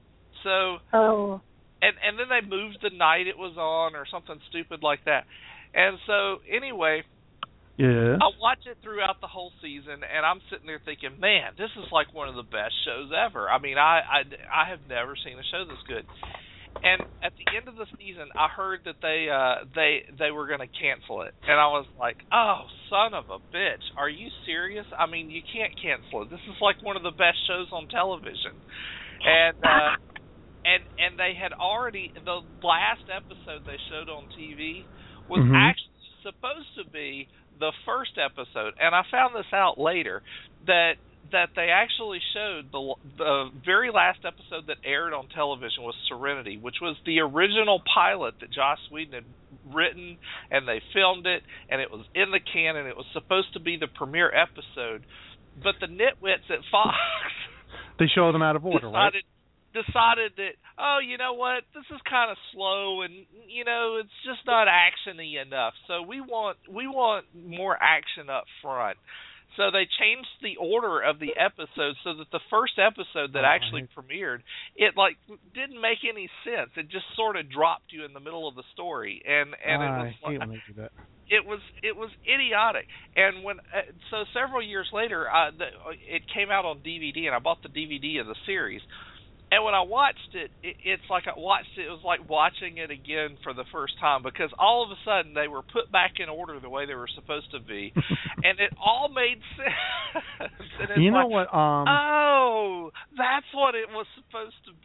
So oh. and and then they moved the night it was on or something stupid like that. And so, anyway, yeah. I watch it throughout the whole season, and I'm sitting there thinking, man, this is like one of the best shows ever. I mean, I, I, I have never seen a show this good. And at the end of the season, I heard that they uh, they they were going to cancel it, and I was like, oh, son of a bitch, are you serious? I mean, you can't cancel it. This is like one of the best shows on television. And uh, and and they had already, the last episode they showed on T V was mm-hmm. actually supposed to be the first episode, and I found this out later, that that they actually showed the the very last episode that aired on television was Serenity, which was the original pilot that Joss Whedon had written, and they filmed it, and it was in the can, and it was supposed to be the premiere episode, but the nitwits at Fox they show them out of order, decided, right? decided that, oh, you know what, this is kind of slow, and you know, it's just not actiony enough. So we want we want more action up front. So they changed the order of the episodes so that the first episode that actually premiered, it like didn't make any sense. It just sort of dropped you in the middle of the story, and and it was I hate when they do that. It was it was idiotic. And when uh, so several years later, uh, the, it came out on D V D, and I bought the D V D of the series. And when I watched it, it, it's like I watched it, it was like watching it again for the first time, because all of a sudden they were put back in order the way they were supposed to be, and it all made sense. And it's you know like, what? Um, oh, that's what it was supposed to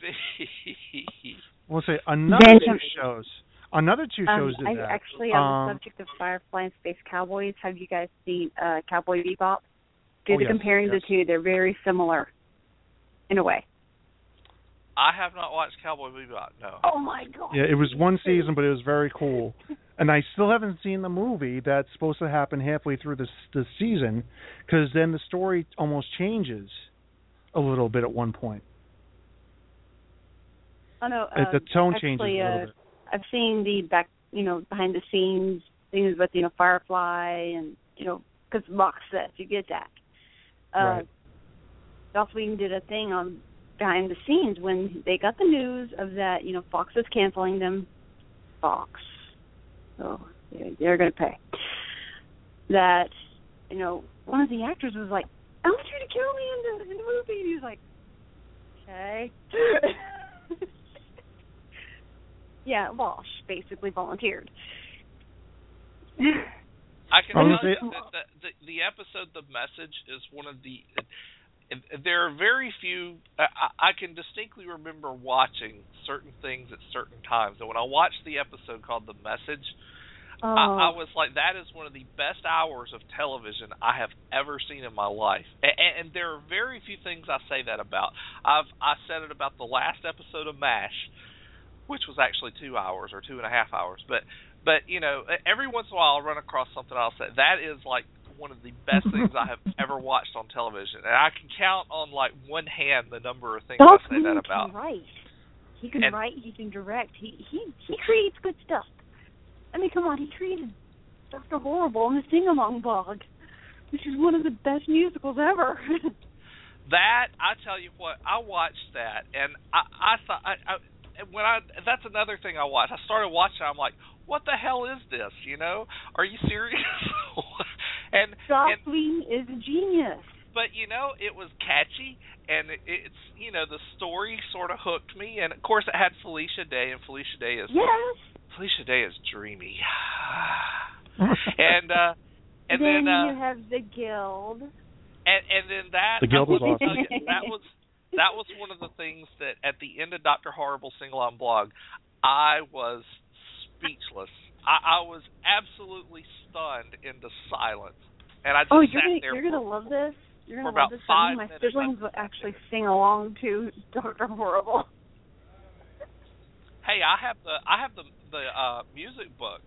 be. We'll say another Then, two shows. Another two um, shows did I, that. Actually, on um, the subject of Firefly and Space Cowboys, have you guys seen uh, Cowboy Bebop? Due oh, to yes, comparing yes. the two, they're very similar in a way. I have not watched Cowboy Bebop, no. Oh, my God. Yeah, it was one season, but it was very cool. And I still haven't seen the movie that's supposed to happen halfway through this the season, because then the story almost changes a little bit at one point. Oh, no. Uh, the tone actually, changes a little uh, bit. I've seen the back, you know, behind the scenes things with, you know, Firefly and, you know, because box sets, you get that. Uh, right. Joss Whedon did a thing on behind the scenes when they got the news of that, you know, Fox is canceling them. Fox. So they're going to pay. That, you know, one of the actors was like, I want you to kill me in the, in the movie. And he was like, okay. Yeah, Walsh basically volunteered. I can I tell was you say- that the, the, the episode, The Message, is one of the... There are very few... I, I can distinctly remember watching certain things at certain times. And when I watched the episode called The Message, oh. I, I was like, that is one of the best hours of television I have ever seen in my life. And, and there are very few things I say that about. I've I said it about the last episode of MASH, which was actually two hours or two and a half hours. But, but you know, every once in a while I'll run across something I'll say. That is like one of the best things I have ever watched on television, and I can count on like one hand the number of things Doc I say that Moon about. can write. He can And- write. He can direct. He he he creates good stuff. I mean, come on. He created Doctor Horrible and the Sing-Along Blog, which is one of the best musicals ever. That, I tell you what, I watched that, and I, I thought, I, I, when I, that's another thing I watched. I started watching, I'm like, what the hell is this, you know? Are you serious? and, Doc and Moon is a genius. But, you know, it was catchy, and it, it's, you know, the story sort of hooked me, and of course it had Felicia Day, and Felicia Day is, Yes. Felicia Day is dreamy. and, uh, and then, then, uh, you have the Guild. And, and then that The Guild I was will awesome. tell you, that was that was one of the things that at the end of Doctor Horrible Sing-Along Blog, I was speechless. I, I was absolutely stunned into silence, and I just Oh, sat you're gonna, there you're for, gonna love this. You're for gonna love about this. five My minutes. siblings will actually sing along to Doctor Horrible. Hey, I have the I have the the uh, music book.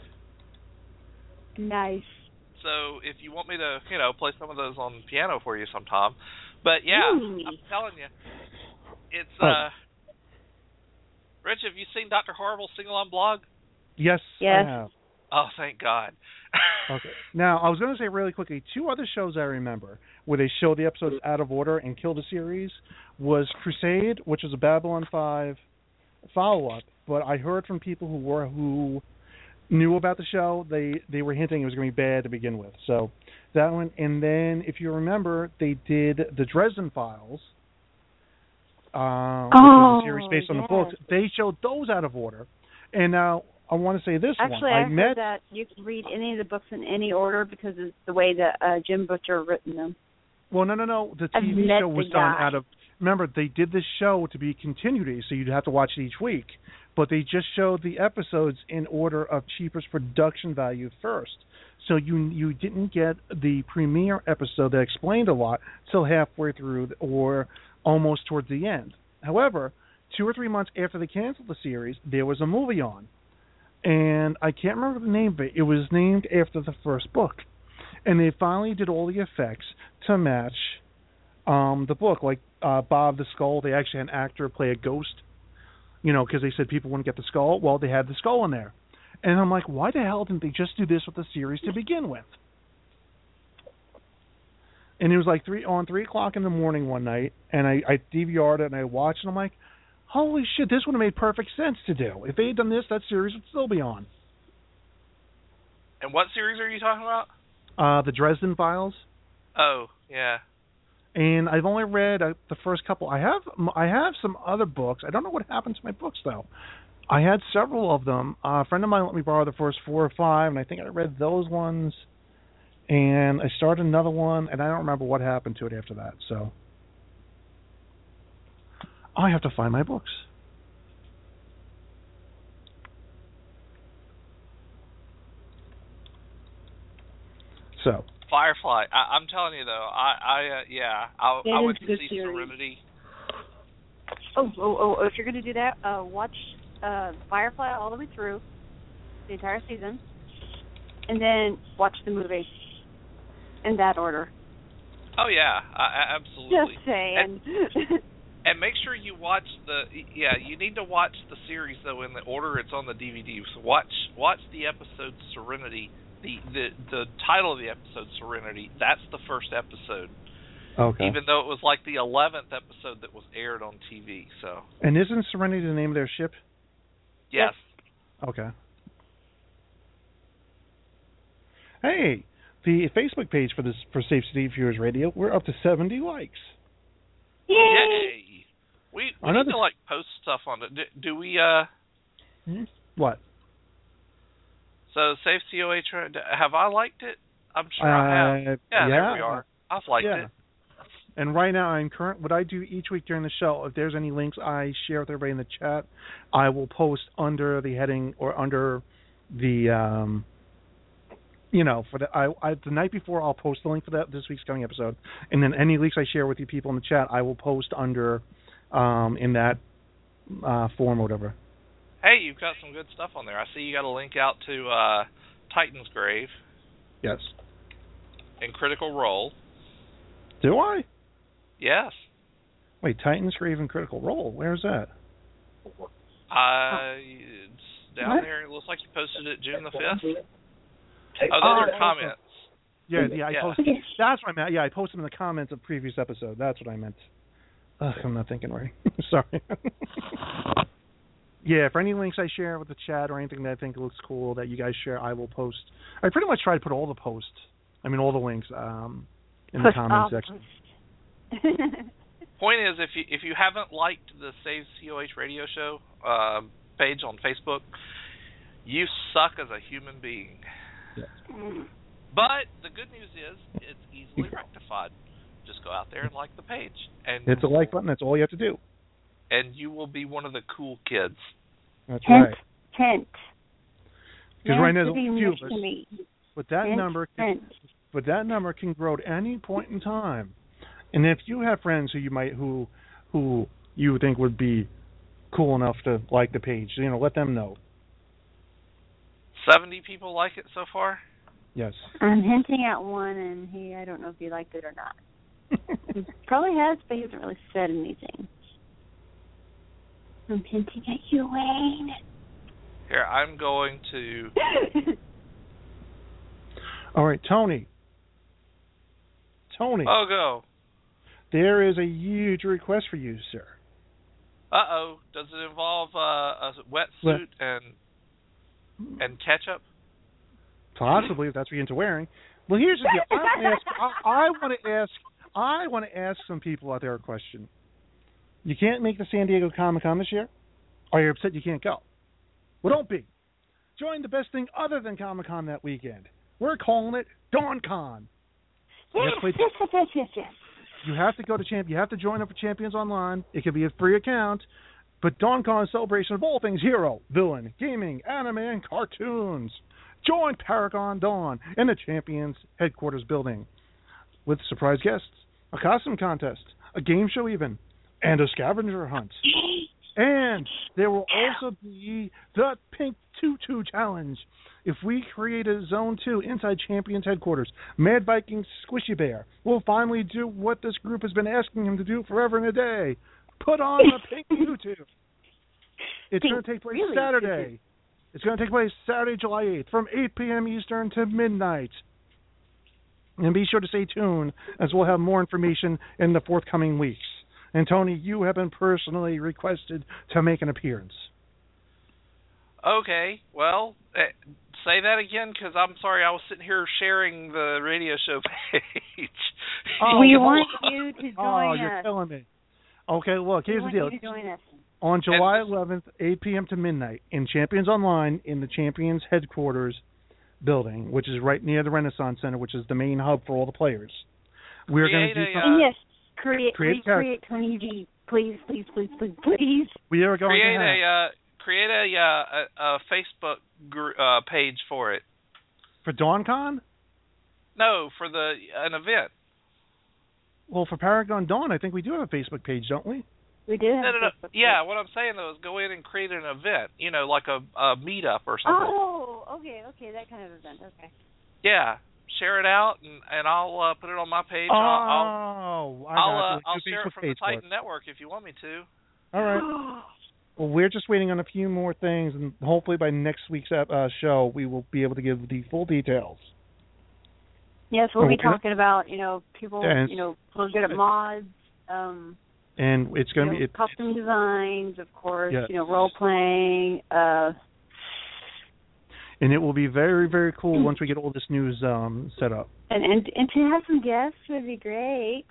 Nice. So if you want me to, you know, play some of those on piano for you sometime. But yeah, Ooh. I'm telling you, it's Oh. uh. Rich, have you seen Doctor Horrible Sing-Along Blog? Yes, Yes. I have. Oh, thank God. Okay. Now, I was going to say really quickly, two other shows I remember where they show the episodes out of order and kill the series was Crusade, which was a Babylon five follow-up. But I heard from people who were who knew about the show, they, they were hinting it was going to be bad to begin with. So that one. And then, if you remember, they did the Dresden Files, uh, which was a series Oh, based on yes. the books. They showed those out of order. And now I want to say this Actually, one. I, I heard met that you can read any of the books in any order because it's the way that uh, Jim Butcher written them. Well, no, no, no. The I've T V met show was the done guy. out of. Remember, they did this show to be continuity, so you'd have to watch it each week. But they just showed the episodes in order of cheapest production value first. So you you didn't get the premiere episode that explained a lot till halfway through or almost towards the end. However, two or three months after they canceled the series, there was a movie on. And I can't remember the name of it. It was named after the first book. And they finally did all the effects to match um, the book. Like uh, Bob the Skull, they actually had an actor play a ghost, you know, because they said people wouldn't get the skull. Well, they had the skull in there. And I'm like, why the hell didn't they just do this with the series to begin with? And it was like three on three o'clock in the morning one night, and I, I D V R'd it and I watched, and I'm like, holy shit, this would have made perfect sense to do. If they had done this, that series would still be on. And what series are you talking about? Uh, the Dresden Files. Oh, yeah. And I've only read uh, the first couple. I have I have some other books. I don't know what happened to my books though. I had several of them. Uh, a friend of mine let me borrow the first four or five, and I think I read those ones. And I started another one, and I don't remember what happened to it after that. So I have to find my books. So Firefly. I, I'm telling you though, I, I uh, yeah, I, It I is went a to good see series. Serenity. Oh, oh, oh, oh, if you're going to do that, uh, watch uh, Firefly all the way through, the entire season, and then watch the movie in that order. Oh yeah, I, I, absolutely. Just saying. And, and make sure you watch the yeah. You need to watch the series though in the order it's on the D V D. So watch watch the episode Serenity. The the the title of the episode Serenity. That's the first episode. okay. Even though it was like the eleventh episode that was aired on T V. So And isn't Serenity the name of their ship? yes. Okay. Hey, the Facebook page for this for Safe City Viewers Radio, we're up to seventy likes. Yay! Yay! We we Another need to like post stuff on it. Do, do we? Uh. Hmm? What? So Safe C O H. Have I liked it? I'm sure I have. Uh, Yeah, yeah, there we are. I've liked yeah. it. And right now, I'm current. What I do each week during the show, if there's any links I share with everybody in the chat, I will post under the heading or under the, um, you know, for the I, I the night before I'll post the link for that this week's coming episode, and then any links I share with you people in the chat, I will post under, um, in that uh, form or whatever. Hey, you've got some good stuff on there. I see you got a link out to uh, Titan's Grave. Yes. in Critical Role. Do I? Yes. Wait, Titans for even Critical Role. Where's that? Uh, it's down What? there. It looks like you posted it June the fifth. Oh, Oh, those are comments. Yeah, yeah, I Yeah. posted. That's what I meant. Yeah, I posted them in the comments of the previous episode. That's what I meant. Ugh, I'm not thinking right. Sorry. Yeah, for any links I share with the chat or anything that I think looks cool that you guys share, I will post. I pretty much try to put all the posts, I mean all the links, um, in the Push comment off. section. Point is, if you if you haven't liked the Save C O H Radio Show uh, page on Facebook, you suck as a human being. Mm. But the good news is, it's easily rectified. Just go out there and like the page, and Hit the like button. That's all you have to do. and you will be one of the cool kids. That's Hint, right. hint. Because right now, there's Nancy a few of next us. to me. But that Hint, number, can, hint. but that number can grow at any point in time. And if you have friends who you might who who you think would be cool enough to like the page, you know, let them know. Seventy people like it so far. Yes. I'm hinting at one, and he, I don't know if he liked it or not. He probably has, but he hasn't really said anything. I'm hinting at you, Wayne. Here, I'm going to. All right, Tony. Tony. Oh, go. There is a huge request for you, sir. Uh oh. Does it involve uh, a wetsuit and and ketchup? Possibly, if that's what you're into wearing. Well, here's the deal. I, ask, I, I want to ask. I want to ask some people out there a question. You can't make the San Diego Comic Con this year? Are you upset you can't go? Well, don't be. Join the best thing other than Comic Con that weekend. We're calling it DawnCon. You Yes, have to play- yes, yes, yes, yes, yes. You have to go to Champ. You have to join up for Champions Online. It can be a free account, but DawnCon is a celebration of all things hero, villain, gaming, anime, and cartoons. Join Paragon Dawn in the Champions headquarters building with surprise guests, a costume contest, a game show even, and a scavenger hunt. And there will also be the Pink Tutu Challenge. If we create a Zone two inside Champions headquarters, Mad Viking Squishy Bear will finally do what this group has been asking him to do forever and a day. Put on the Pink Tutu. It's going to take place Really? Saturday. It's going to take place Saturday, July eighth, from eight p.m. Eastern to midnight. And be sure to stay tuned, as we'll have more information in the forthcoming weeks. And Tony, you have been personally requested to make an appearance. Okay. Well, uh, say that again, because I'm sorry, I was sitting here sharing the radio show page. Oh, we you- want you to join Oh, you're us. killing me. Okay, look, here's we the want deal. you to join us. On July eleventh, eight p.m. to midnight, in Champions Online, in the Champions headquarters building, which is right near the Renaissance Center, which is the main hub for all the players. We're going to Create do a, something. uh, yes, create, create recreate Tony V. Please, please, please, please, please. We are going create to have a uh, create a, uh, a a Facebook gr- uh, page for it. for DawnCon. No, for the an event. Well, for Paragon Dawn, I think we do have a Facebook page, don't we? We do have No, no, no. Facebook Yeah, page. what I'm saying though is go in and create an event. You know, like a, a meetup or something. Oh, okay, okay, that kind of event. Okay. Yeah, share it out, and and I'll uh, put it on my page. Oh, I'll I'll, I I'll, got uh, you. I'll Do share it Facebook from the page for Titan Network if you want me to. All right. Well, we're just waiting on a few more things, and hopefully by next week's uh, show, we will be able to give the full details. Yes, we'll be Okay. talking about, you know, people, Yes. you know, who are good at mods, um, And it's you going to know, be... It, costume designs, of course, Yes. you know, role playing. Uh, and it will be very, very cool once we get all this news um, set up. and, and and to have some guests would be great.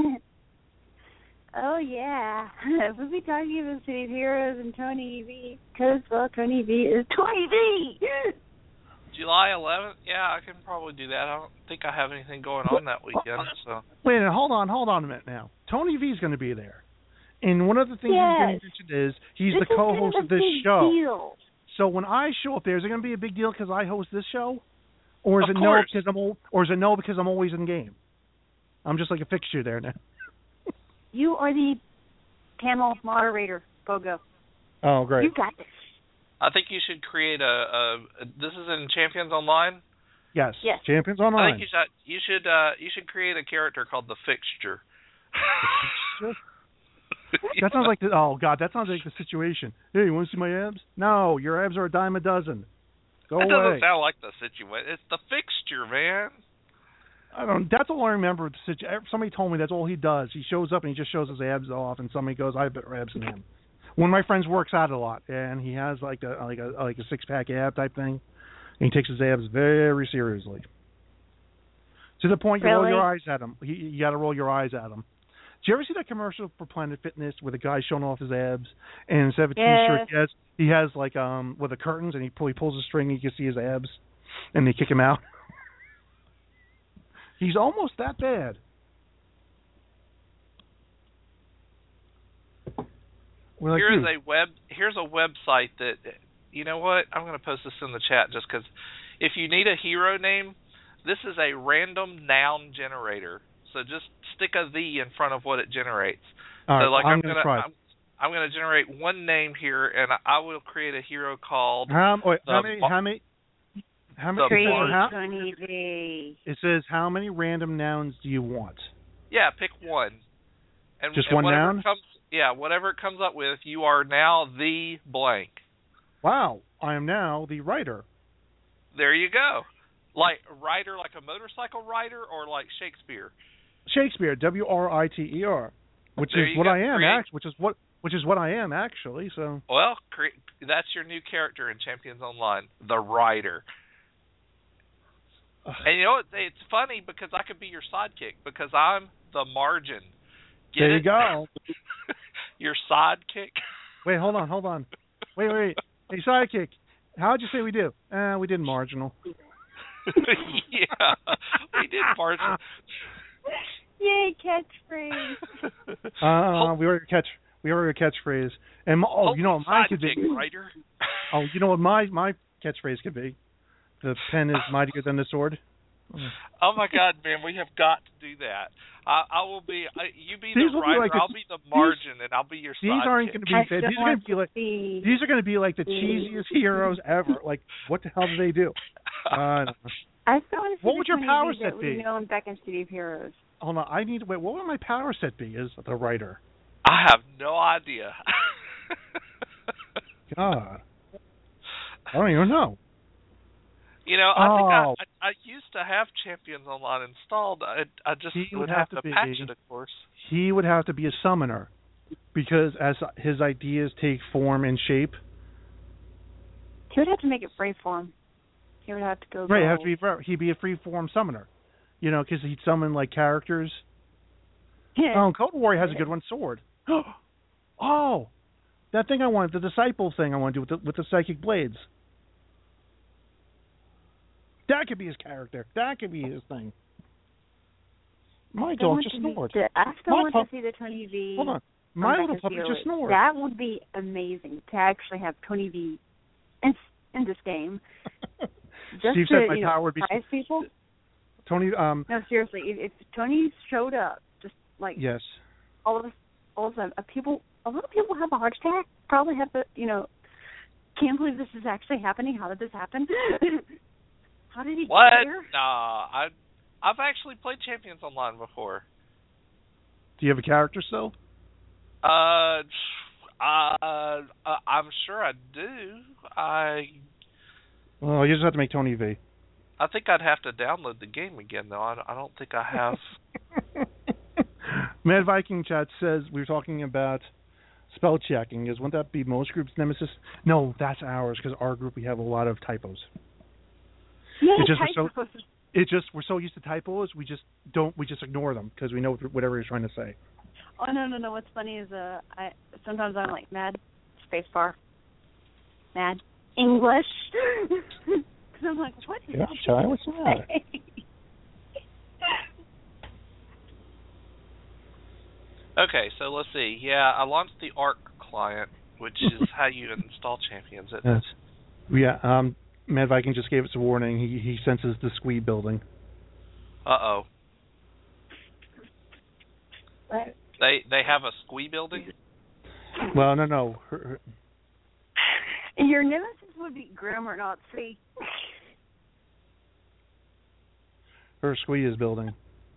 Oh yeah, we'll be talking about City of Heroes and Tony V. Because well, Tony V is Tony V. July eleventh. Yeah, I can probably do that. I don't think I have anything going on that weekend. So Wait a minute, hold on, hold on a minute now. Tony V is going to be there. And one of the things Yes. he's going to mention is he's This the is co-host kind of this a big show. Deal. So when I show up there, is it going to be a big deal because I host this show? Or is Of it no course. because I'm al- or is it no because I'm always in game? I'm just like a fixture there now. You are the panel moderator, Pogo. Oh, great. You got this. I think you should create a, a. This is in Champions Online. Yes. Yes. Champions I Online. think you should you should uh, you should create a character called the Fixture. That sounds like the, oh god, that sounds like the situation. Hey, you want to see my abs? No, your abs are a dime a dozen. Go That away. doesn't sound like the situation. It's the Fixture, man. I don't. That's all I remember. The situ- Somebody told me that's all he does. He shows up and he just shows his abs off, and somebody goes, "I have better abs than him." One of my friends works out a lot, and he has like a like a like a six pack ab type thing, and he takes his abs very seriously. To the point you roll Really? your eyes at him. He, you got to roll your eyes at him. Did you ever see that commercial for Planet Fitness where the guy's showing off his abs, and instead of a Yes. t-shirt, he has he has like um with the curtains, and he pull, he pulls a string, and you can see his abs, and they kick him out. He's almost that bad. We're like, Here's dude, a web. Here's a website that, you know what? I'm going to post this in the chat just because if you need a hero name, this is a random noun generator. So just stick a "the" in front of what it generates. all so right, like I'm, I'm gonna gonna try. I'm, I'm gonna generate one name here, and I will create a hero called How, wait, how the many? bar- How many? How the many? Create bar- How, twenty V. it says how many random nouns do you want? yeah. Pick one. And, Just and one whatever noun? Comes, yeah, whatever it comes up with, you are now the blank. Wow, I am now the writer. There you go. Like rider, like a motorcycle rider, or like Shakespeare. Shakespeare, W R I T E R, which There is you what go. I am, Create- act, which is what which is what I am actually. So Well, cre- that's your new character in Champions Online, the Rider. And you know what? It's funny because I could be your sidekick because I'm the Margin. Get there it? you go. Your sidekick. Wait, hold on, hold on. Wait, wait. Hey, sidekick. How'd you say we do? Uh, we did marginal. Yeah, we did Margin. Yay, catchphrase. Uh, we already catch. We already a catchphrase. And my- oh, you know what mine could be? Sidekick, Rider. Oh, you know what my my catchphrase could be? The pen is mightier than the sword. Oh my God, man, we have got to do that. I, I will be. I, you be These the will be Rider. like the- I'll be the Margin, and I'll be your These sidekick. aren't going to be. I These still are going want to be like. see. These are going to be like the cheesiest heroes ever. Like, what the hell do they do? Uh, I still want to see What the would your twenty power V set that be? we know in Back in City of Heroes. hold on. I need. Wait. What would my power set be? Is the writer? I have no idea. God. I don't even know. You know, I think I, Oh. I I used to have Champions Online installed. I I just He would would have, have to, to be- patch it, of course. He would have to be a summoner, because as his ideas take form and shape. He would have to make it free for him. He would have to go. Right. It have gold. to be. ver- He'd be a free form summoner. You know, because he'd summon like characters. Oh, Code Warrior has a good one. Sword. Oh, that thing I wanted, the disciple thing I want to do with the, with the psychic blades. That could be his character. That could be his thing. My I dog want just to be- snored. I still My want pup- to see the Tony V. Hold on. from My Back little in puppy Heroes. just snored. That would be amazing to actually have Tony V in in this game. Just Steve to, said my you know, power would be surprise people. Tony. Um. No, seriously, if, if Tony showed up, just like Yes. all of us, all of them, uh, people, a lot of people have a heart attack. Probably have the, you know, can't believe this is actually happening. How did this happen? How did he What? get here? Nah, I I've actually played Champions Online before. Do you have a character still? Uh, uh, I'm sure I do. I Well, you just have to make Tony V. I think I'd have to download the game again though. I, I don't think I have. Mad Viking chat says we were talking about spell checking. Is wouldn't that be most groups' nemesis? No, that's ours because our group we have a lot of typos. Yeah, It just was so- typos. It just we're so used to typos we just don't we just ignore them because we know whatever he's trying to say. Oh no no no! What's funny is uh, I sometimes I'm like mad spacebar, mad English. Because I'm like, what is Yeah, she Chai, what's that? saying? Okay, so let's see. Yeah, I launched the Arc client, which is how you install Champions. It, Yes. Yeah. Um. Mad Viking just gave us a warning. He he senses the squee building. Uh oh. Right. They they have a squee building. Well, no, no. Her, her, Your nemesis would be Grim or not. See. her squee is building.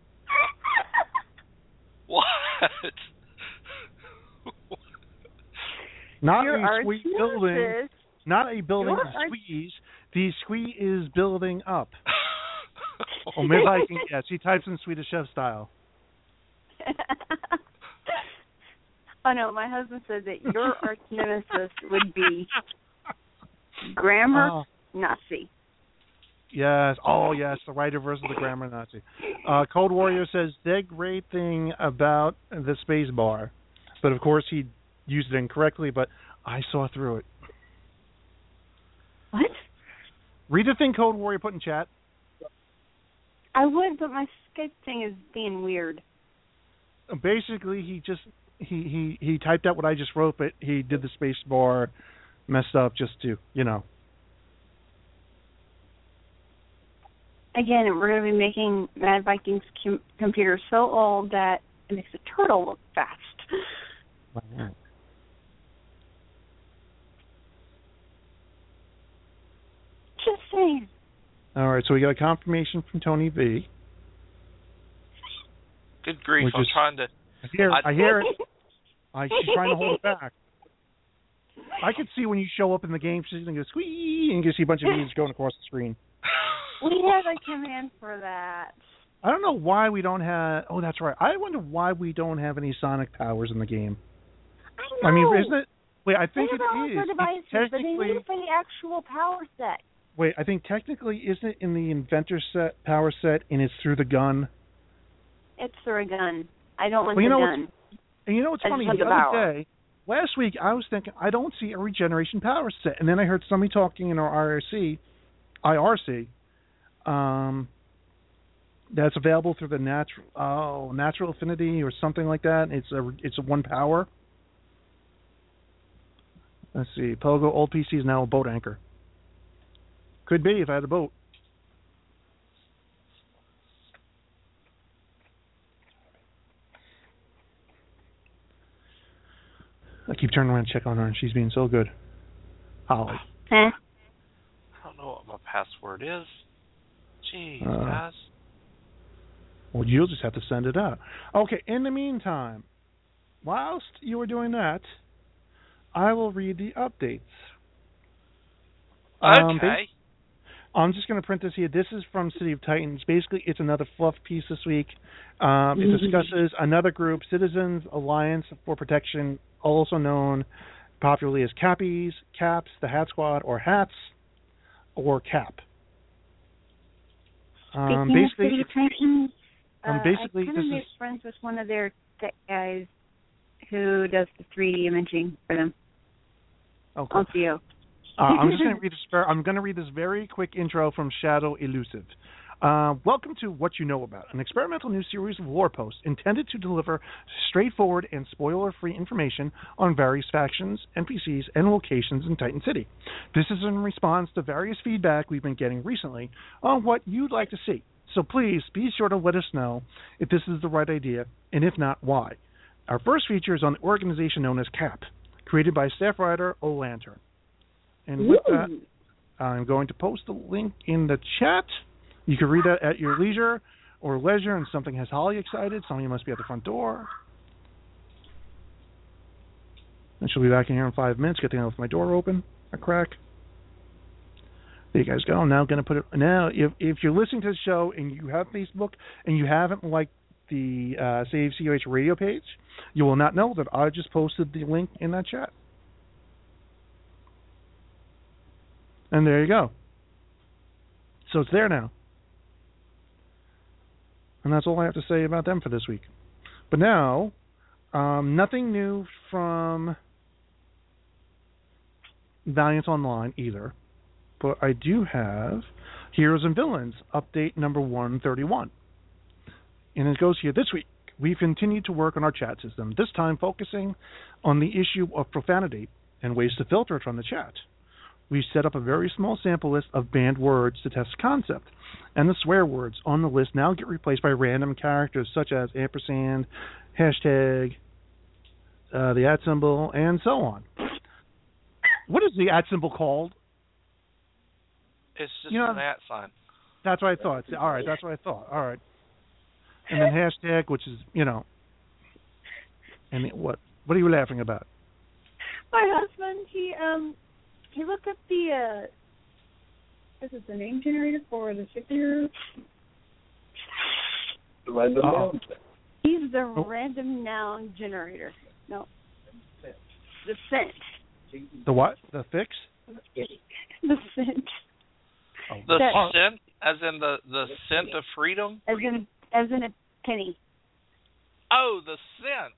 What? Not Your a squee building. archnemesis. Not a building Your of arch- squeeze. The squee is building up. Oh, Miss Hiking, yes, he types in Swedish Chef style. Oh no, my husband said that your arch nemesis would be grammar Oh. Nazi. Yes. Oh, yes. The writer versus the grammar Nazi. Uh, Cold Warrior says the great thing about the space bar, but of course he used it incorrectly. But I saw through it. What? Read the thing Cold Warrior put in chat. I would, but my Skype thing is being weird. Basically, he just he he he typed out what I just wrote, but he did the space bar messed up just to you know. Again, we're going to be making Mad Viking's com- computer so old that it makes a turtle look fast. Wow. Just saying. All right, so we got a confirmation from Tony V. Good grief! Which I'm is- trying to. I hear, I- I hear it. I, she's trying to hold it back. I could see when you show up in the game, she's going to go squee, and you can see a bunch of names going across the screen. We have a command for that. I don't know why we don't have. Oh, that's right. I wonder why we don't have any sonic powers in the game. I know. I mean, isn't it? Wait, I They think have it all is. their devices, but they Technically, need it for the actual power set. wait, I think technically, isn't it in the inventor set power set, and it's through the gun? It's through a gun. I don't want Well, you the know gun. And you know what's I just funny? want The the other power. day, last week, I was thinking I don't see a regeneration power set, and then I heard somebody talking in our I R C, I R C, um, that's available through the natural oh natural affinity or something like that. It's a it's a one power. Let's see, Pogo old P C is now a boat anchor. Could be if I had a boat. I keep turning around to check on her, and she's being so good. Holly. Huh? I don't know what my password is. Jeez, Uh, guys. Well, you'll just have to send it out. Okay, in the meantime, whilst you are doing that, I will read the updates. Um, Okay. bas- I'm just going to print this here. This is from City of Titans. Basically, it's another fluff piece this week. Um, it discusses another group, Citizens Alliance for Protection, also known popularly as Cappies, Caps, the Hat Squad, or Hats, or Cap. Um, Speaking basically, of City of Titans, um, uh, basically, I kind this of made is- friends with one of their tech guys who does the three D imaging for them oh, cool. on C O. Uh, I'm just going to read this. ver- I'm going to read this very quick intro from Shadow Elusive. Uh, welcome to What You Know About, an experimental new series of lore posts intended to deliver straightforward and spoiler-free information on various factions, N P Cs, and locations in Titan City. This is in response to various feedback we've been getting recently on what you'd like to see. So please be sure to let us know if this is the right idea, and if not, why. Our first feature is on the organization known as CAP, created by staff writer O Lantern. And with that, Ooh. I'm going to post the link in the chat. You can read that at your leisure or leisure, and something has Holly excited. Somebody must be at the front door. And she'll be back in here in five minutes. Get the with my door open, a crack. There you guys go. I'm now going to put it. Now, if if you're listening to the show and you have Facebook and you haven't liked the uh, Save C O H radio page, you will not know that I just posted the link in that chat. And there you go. So it's there now. And that's all I have to say about them for this week. But now, um, nothing new from Valiant Online either. But I do have Heroes and Villains, update number one thirty-one. And it goes here, this week, we've continued to work on our chat system, this time focusing on the issue of profanity and ways to filter it from the chat. We set up a very small sample list of banned words to test the concept, and the swear words on the list now get replaced by random characters such as ampersand, hashtag, uh, the at symbol, and so on. What is the at symbol called? It's just You know- an at sign. That's what I thought. All right, that's what I thought. All right. And then hashtag, which is, you know, and what? What are you laughing about? My husband, he um, he looked up the uh, this is the name generator for the superhero. Random Uh-oh. noun. He's the Oh. random noun generator. No, the scent. The what? The fix? The scent. Oh, The That- scent, as in the, the scent of freedom? As in as in a penny. Oh, the scent.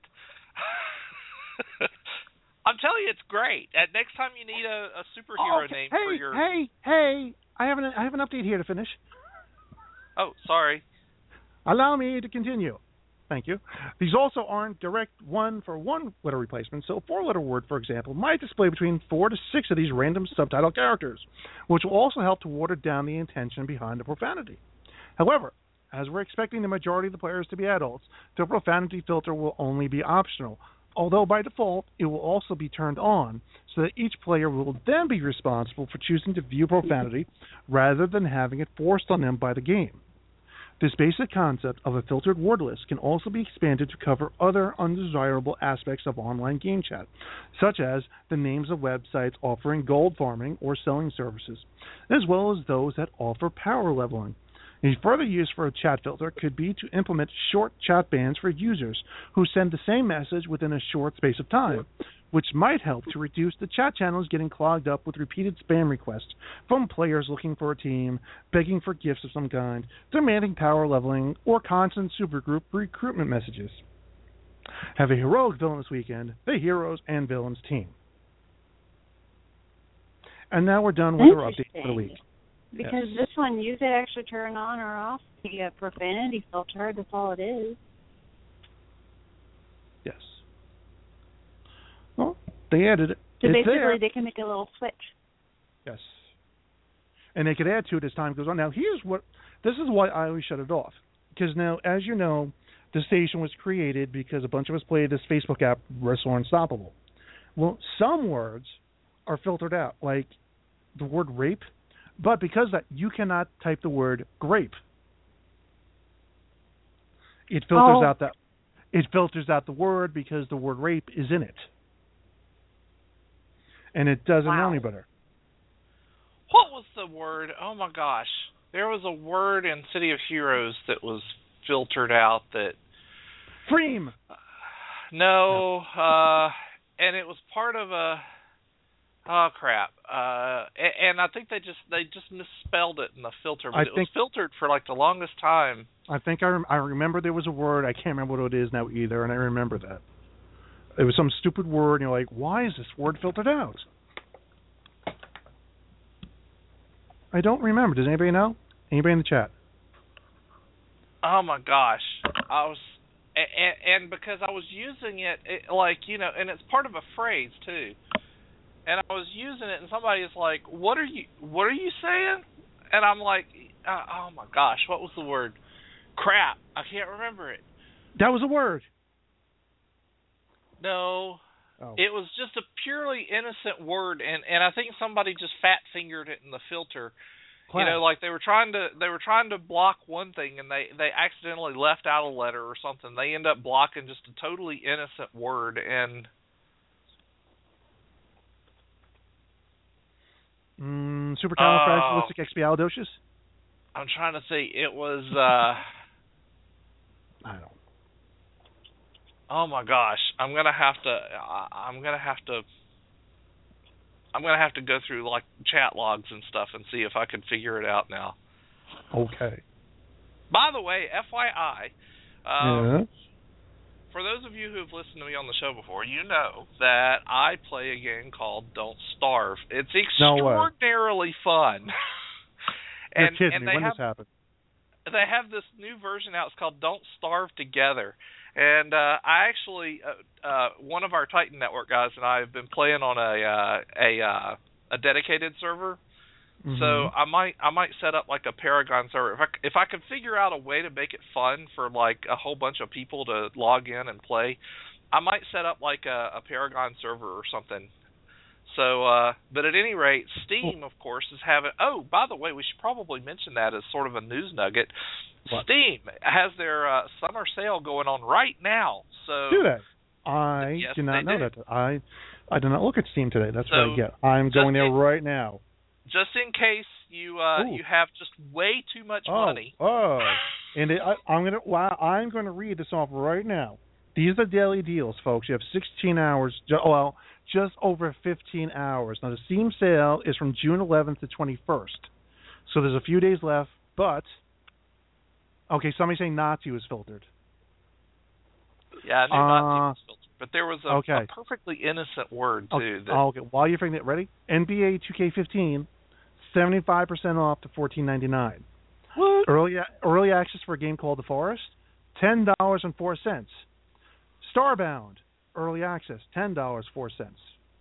I'm telling you, it's great. And next time you need a, a superhero Okay. name Hey, for your... hey, hey! I have an I have an update here to finish. Oh, sorry. Allow me to continue. Thank you. These also aren't direct one-for-one letter replacements, so a four-letter word, for example, might display between four to six of these random subtitle characters, which will also help to water down the intention behind the profanity. However, as we're expecting the majority of the players to be adults, the profanity filter will only be optional, although by default it will also be turned on, so that each player will then be responsible for choosing to view profanity rather than having it forced on them by the game. This basic concept of a filtered word list can also be expanded to cover other undesirable aspects of online game chat, such as the names of websites offering gold farming or selling services, as well as those that offer power leveling. A further use for a chat filter could be to implement short chat bans for users who send the same message within a short space of time, which might help to reduce the chat channels getting clogged up with repeated spam requests from players looking for a team, begging for gifts of some kind, demanding power leveling, or constant supergroup recruitment messages. Have a heroic villain this weekend, the Heroes and Villains team. And now we're done with our update for the week. Because Yes. this one, you could actually turn on or off the uh, profanity filter. That's all it is. Yes. Well, they added it. So It's basically, there. they can make a little switch. Yes. And they could add to it as time goes on. Now, here's what, this is why I always shut it off. Because now, as you know, the station was created because a bunch of us played this Facebook app, Wrestle Unstoppable. Well, some words are filtered out, like the word rape. But because of that, you cannot type the word grape. It filters Oh. out that, it filters out the word because the word rape is in it. And it doesn't know Wow. any better. What was the word? Oh, my gosh. There was a word in City of Heroes that was filtered out that... Freem! No, uh, and it was part of a... Oh, crap. Uh, and, and I think they just they just misspelled it in the filter, but I it think- was filtered for, like, the longest time. I think I, rem- I remember there was a word. I can't remember what it is now either, and I remember that. It was some stupid word, and you're like, why is this word filtered out? I don't remember. Does anybody know? Anybody in the chat? Oh, my gosh. I was... And, and because I was using it, it, like, you know, and it's part of a phrase, too. And I was using it, and somebody is like, "What are you? What are you saying?" And I'm like, uh, "Oh my gosh, what was the word? Crap! I can't remember it." That was a word. No, Oh. it was just a purely innocent word, and, and I think somebody just fat fingered it in the filter. Class. You know, like they were trying to they were trying to block one thing, and they they accidentally left out a letter or something. They end up blocking just a totally innocent word, and. Mm, supercalifragilisticexpialidocious? I'm trying to think. It was. Uh, I don't. oh my gosh! I'm gonna have to. I, I'm gonna have to. I'm gonna have to go through like chat logs and stuff and see if I can figure it out now. Okay. By the way, F Y I. Um, yeah. For those of you who have listened to me on the show before, you know that I play a game called Don't Starve. It's No way. extraordinarily fun. You're and kidding and me. they When have this happened? they have this new version out. It's called Don't Starve Together. And uh, I actually, uh, uh, one of our Titan Network guys and I have been playing on a uh, a uh, a dedicated server. Mm-hmm. So I might I might set up like a Paragon server. If I if I could figure out a way to make it fun for like a whole bunch of people to log in and play, I might set up like a, a Paragon server or something, So, uh, but at any rate, Steam, of course, is having. Oh, by the way, we should probably mention that as sort of a news nugget. What? Steam has their uh, summer sale going on right now. So do they? I yes, do not know do. that. I I did not look at Steam today. That's so what I get. I'm going there in, right now. Just in case you uh, you have just way too much oh, money. Oh, and it, I, I'm gonna wow, I'm going to read this off right now. These are daily deals, folks. You have sixteen hours. Well, just over fifteen hours. Now the Steam sale is from June eleventh to twenty-first, so there's a few days left. But okay, somebody's saying Nazi was filtered. Yeah, I knew uh, Nazi was filtered. But there was a, okay. a perfectly innocent word, too. Okay, that, okay. While you're figuring it, ready? N B A two K fifteen, seventy-five percent off to fourteen ninety-nine. What? Early, early access for a game called The Forest, ten dollars and four cents. Starbound, early access, ten dollars and four cents.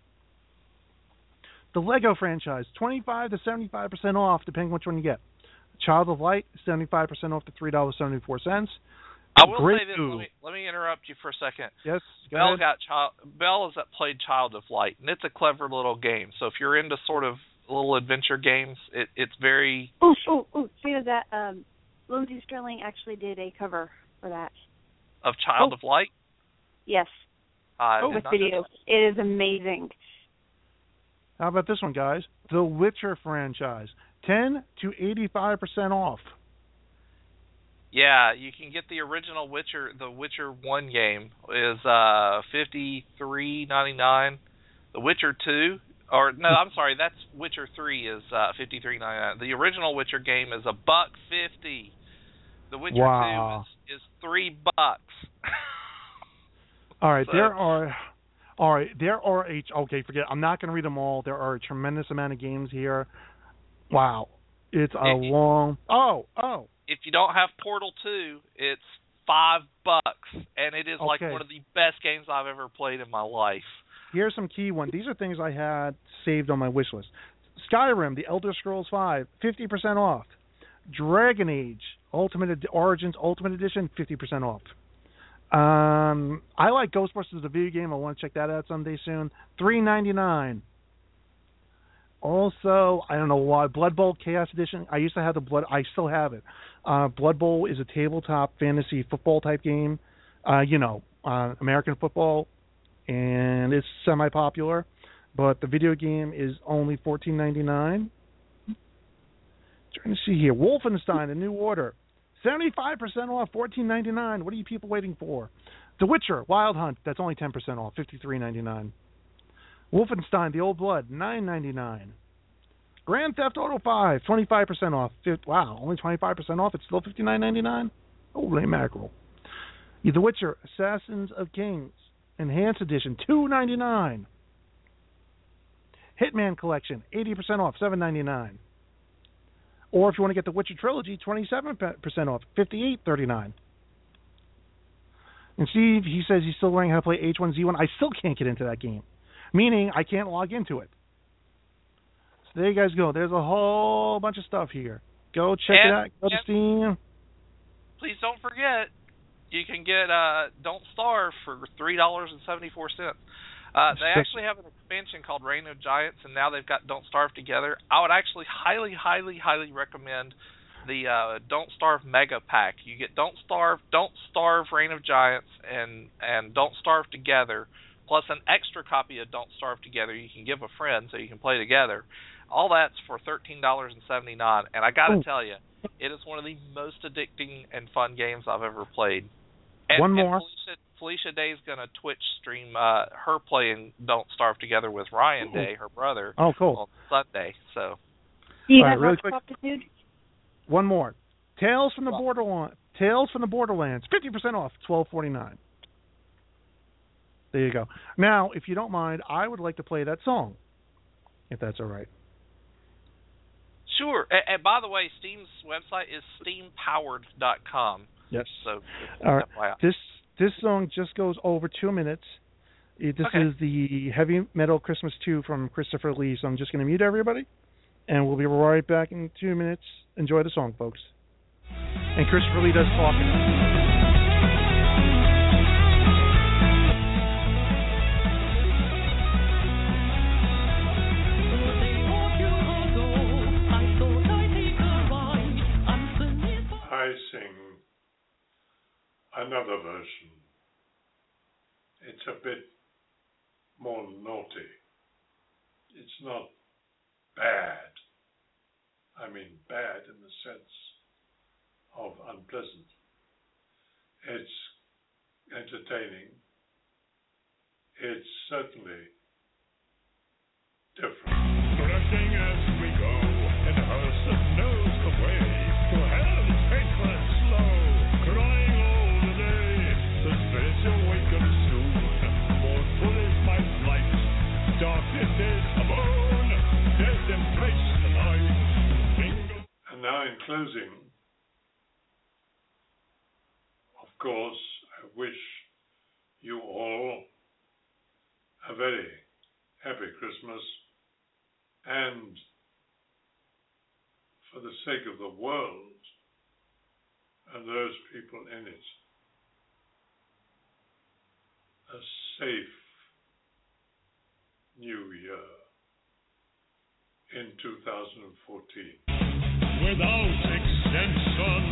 The Lego franchise, twenty-five to seventy-five percent off, depending which one you get. Child of Light, seventy-five percent off to three dollars and seventy-four cents. I will Great say this. Let me, let me interrupt you for a second. Yes, go Bell ahead. got child. Bell has played Child of Light, and it's a clever little game. So if you're into sort of little adventure games, it, it's very. Oh, oh, oh! Speaking of that, um, Lindsey Sterling actually did a cover for that. Of Child oh. of Light. Yes. Uh, oh, with video. It is amazing. How about this one, guys? The Witcher franchise, ten to eighty-five percent off. Yeah, you can get the original Witcher. The Witcher One game is uh, fifty-three ninety-nine. The Witcher Two, or no, I'm sorry, that's Witcher Three is uh, fifty-three ninety-nine. The original Witcher game is a buck fifty. The Witcher wow. Two is, is three bucks. All right, so, there are. All right, there are a. Okay, forget. I'm not going to read them all. There are a tremendous amount of games here. Wow, it's a it, long. Oh, oh. If you don't have Portal two, it's five bucks, and it is okay. like one of the best games I've ever played in my life. Here's some key ones. These are things I had saved on my wish list. Skyrim, The Elder Scrolls five, fifty percent off. Dragon Age, Ultimate Ed- Origins Ultimate Edition, fifty percent off. Um, I like Ghostbusters, the video game. I want to check that out someday soon. three ninety-nine. Also, I don't know why, Blood Bowl Chaos Edition. I used to have the Blood. I still have it. Uh, Blood Bowl is a tabletop fantasy football type game. Uh, you know, uh, American football, and it's semi-popular. But the video game is only fourteen ninety-nine. Trying to see here, Wolfenstein: A New Order, seventy-five percent off, fourteen ninety-nine. What are you people waiting for? The Witcher: Wild Hunt. That's only ten percent off, fifty-three ninety-nine. Wolfenstein: The Old Blood, nine ninety-nine. Grand Theft Auto five, twenty-five percent off. Wow, only twenty-five percent off. It's still fifty-nine ninety-nine. Holy mackerel! The Witcher: Assassins of Kings, Enhanced Edition, two ninety-nine. Hitman Collection, eighty percent off, seven ninety-nine. Or if you want to get the Witcher Trilogy, twenty-seven percent off, fifty-eight thirty-nine. And Steve, he says he's still learning how to play H one Z one. I still can't get into that game, meaning I can't log into it. So there you guys go. There's a whole bunch of stuff here. Go check and, it out. Go to Steam. Please don't forget, you can get uh, Don't Starve for three dollars and seventy-four cents. Uh, they actually have an expansion called Reign of Giants, and now they've got Don't Starve together. I would actually highly, highly, highly recommend the uh, Don't Starve Mega Pack. You get Don't Starve, Don't Starve Reign of Giants, and, and Don't Starve together, plus an extra copy of Don't Starve together you can give a friend so you can play together. All that's for thirteen dollars and seventy-nine cents, and I got to tell you, it is one of the most addicting and fun games I've ever played. And, One more. And Felicia, Felicia Day's going to Twitch stream uh, her playing Don't Starve together with Ryan Ooh. Day, her brother, oh, cool. on Sunday. So, Do you All have right, really Rock Optitude? One more. Tales from the Borderlands. Tales from the Borderlands, fifty percent off, twelve forty-nine. There you go. Now, if you don't mind, I would like to play that song, if that's all right. sure. And, and by the way, Steam's website is steam powered dot com. Yes. So, all right. This this song just goes over two minutes. It, this okay. is the Heavy Metal Christmas two from Christopher Lee. So I'm just going to mute everybody, and we'll be right back in two minutes. Enjoy the song, folks. And Christopher Lee does talking. another version. It's a bit more naughty. It's not bad. I mean bad in the sense of unpleasant. It's entertaining. It's certainly different. Rushing as we go, and a hearse of knows the way to hell's faithless slow, crying all the day. The spirits awaken soon. Mournful is my flight. Darkness is a moon. Death embrace the night. Mingle. And now in closing, of course, I wish you all a very happy Christmas, and for the sake of the world and those people in it, a safe new year in two thousand fourteen. Without extension,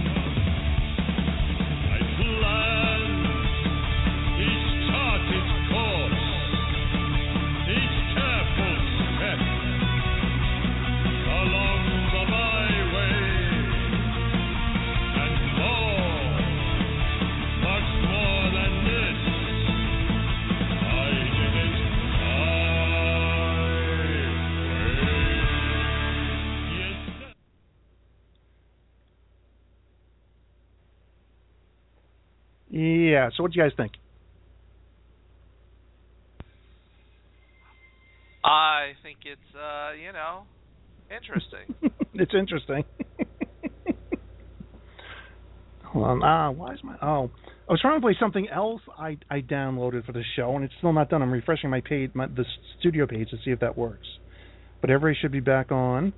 I plan each charted course, each careful step along the byway, and more, much more than this, I did it my way. Yes. Yeah, so what do you guys think? I think it's, uh, you know, interesting. It's interesting. Hold on. Ah, why is my... Oh. I was trying to play something else I, I downloaded for the show, and it's still not done. I'm refreshing my page, my, the studio page to see if that works. But everybody should be back on.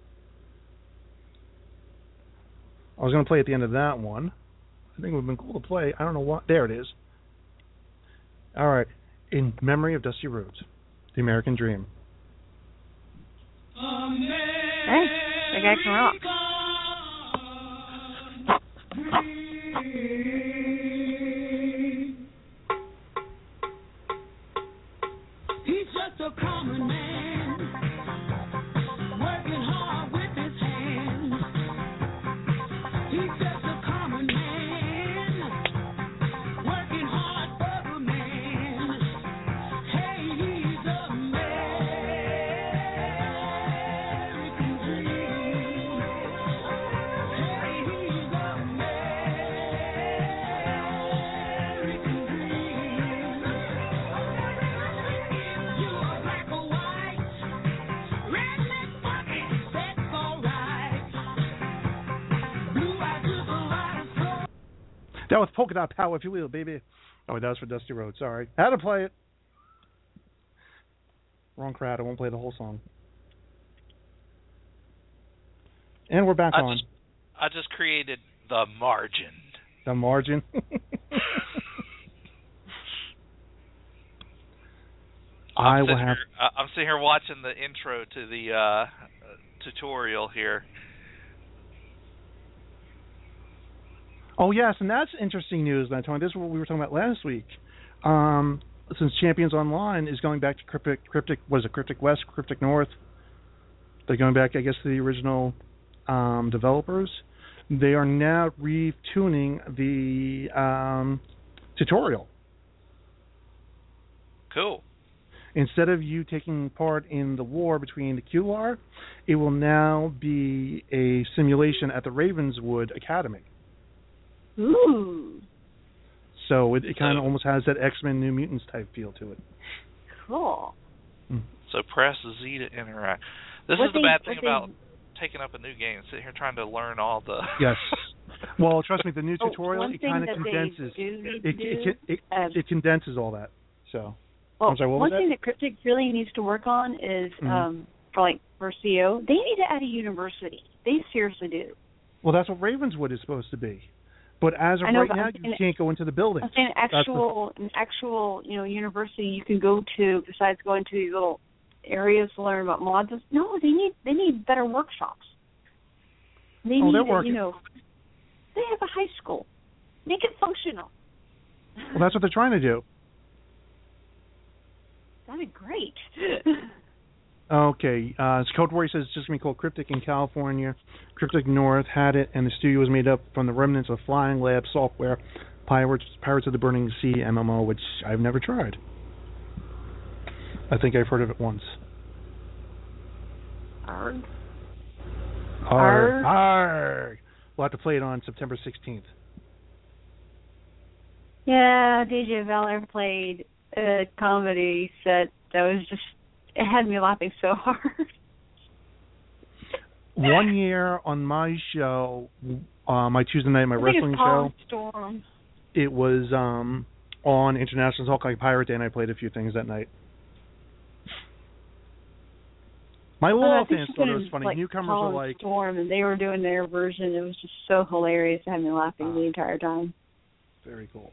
I was going to play at the end of that one. I think it would have been cool to play. I don't know what. There it is. All right. In memory of Dusty Rhodes, The American Dream. Hey, the guy can rock. He's just a common man, working hard with his hands. He's just a common man, working hard for the man. Hey, he's a American dream. Hey, he's a American dream. You are black or white, redneck, funky, that's alright. Blue eyes with a lot of soul. That was Polka Dot Power, if you will, baby. Oh, that was for Dusty Rhodes. Sorry. How to play it. Wrong crowd. I won't play the whole song. And we're back I on. just, I just created the margin. The margin. I I'm will sitting have... here, uh, I'm sitting here watching the intro to the uh, tutorial here. Oh, yes, and that's interesting news, Tony. This is what we were talking about last week. Um, since Champions Online is going back to Cryptic, Cryptic, what is it, Cryptic West, Cryptic North. They're going back, I guess, to the original um, developers. They are now retuning the um, tutorial. Cool. Instead of you taking part in the war between the Q L A R, it will now be a simulation at the Ravenswood Academy. Ooh, So it, it kind of So- almost has that X-Men New Mutants type feel to it. cool. So press Z to interact. This What is the they- bad thing what they- about taking up a new game. Sitting here trying to learn all the... Yes. Well, trust me, the new Oh, tutorial, one it thing kind of that they condenses. do need It, to it, do, it, it, um, it condenses all that. So. Well, I'm sorry, what was one that? thing that Cryptic really needs to work on is, Mhm. um, for like for C O, they need to add a university. They seriously do. Well, that's what Ravenswood is supposed to be. But as of I know, right but now, I'm you saying- can't go into the building. I'm saying That's the- actual, an actual, you know, university you can go to besides going to these little areas to learn about mods. No, they need they need better workshops. They Oh, need, they're a, working. you know, they have a high school. Make it functional. Well, that's what they're trying to do. Sounded great. Okay, uh, Code Warrior says it's just going to be called Cryptic in California. Cryptic North had it, and the studio was made up from the remnants of Flying Lab software, Pirates, Pirates of the Burning Sea M M O, which I've never tried. I think I've heard of it once. Arg. Arg. Arg. We'll have to play it on September sixteenth. Yeah, D J Valor played a comedy set that was just, it had me laughing so hard. One year on my show, uh, my Tuesday night, my I think wrestling it's show, Storm. it was um, on International Talk Like Pirate Day, and I played a few things that night. My law fans thought it was funny. Like, Newcomers Colin were like, Storm, and they were doing their version. It was just so hilarious. It had me laughing uh, the entire time. Very cool.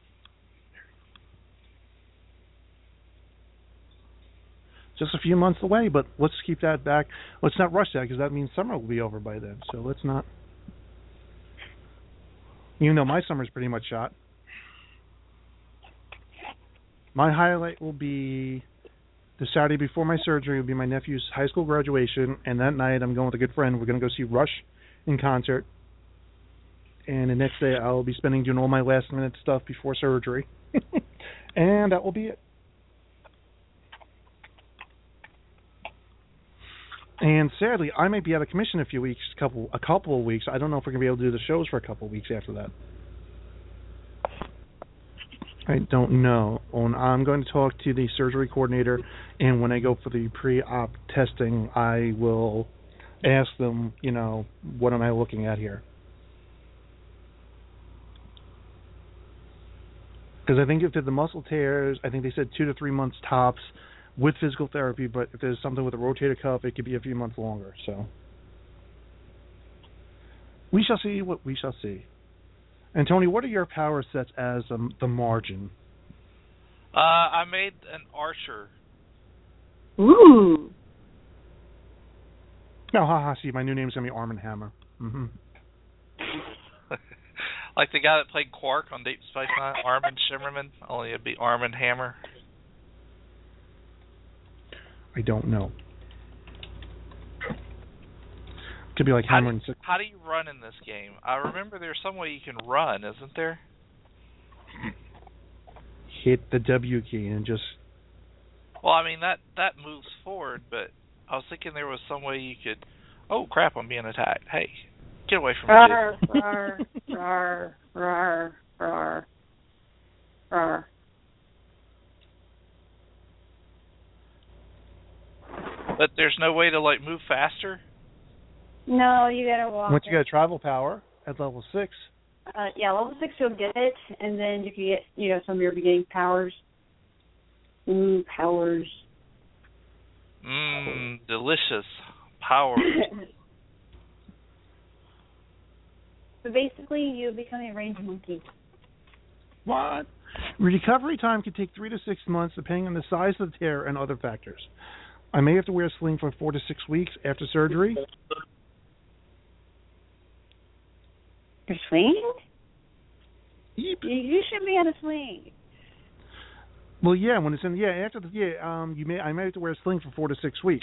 Just a few months away, but let's keep that back. Let's not rush that because that means summer will be over by then. So let's not. You know, my summer's pretty much shot. My highlight will be the Saturday before my surgery. Will be my nephew's high school graduation, and that night I'm going with a good friend. We're going to go see Rush in concert, and the next day I'll be spending doing all my last minute stuff before surgery, and that will be it. And sadly, I might be out of commission a few weeks, a couple, a couple of weeks. I don't know if we're gonna be able to do the shows for a couple of weeks after that. I don't know. I'm going to talk to the surgery coordinator, and when I go for the pre-op testing, I will ask them, you know, what am I looking at here? Because I think if they're the muscle tears, I think they said two to three months tops with physical therapy, but if there's something with a rotator cuff, it could be a few months longer. So we shall see what we shall see. And Tony, what are your power sets as um, the margin? Uh, I made an archer. Ooh. No, haha, see, my new name's going to be Arm and Hammer. Mm-hmm. Like the guy that played Quark on Deep Space Nine, Armin Shimmerman, only it'd be Arm and Hammer. I don't know. Could be like How Hammer do, and Six. how do you run in this game? I remember there's some way you can run, isn't there? Hit the W key and just... Well, I mean, that, that moves forward, but I was thinking there was some way you could... Oh, crap, I'm being attacked. Hey, get away from me. Rar, rar, rar, rar, rar, rar. But there's no way to, like, move faster? No, you gotta walk. Once you get travel power at level six. Uh, yeah, level six you'll get it, and then you can get, you know, some of your beginning powers. Mmm, powers. Mmm, delicious powers. So basically, you become a range monkey. What? Recovery time can take three to six months depending on the size of the tear and other factors. I may have to wear a sling for four to six weeks after surgery. You're swinging? Yep. You, you should be on a swing. Well, yeah, when it's in, yeah, after the, yeah, um, you may, I may have to wear a sling for four to six weeks.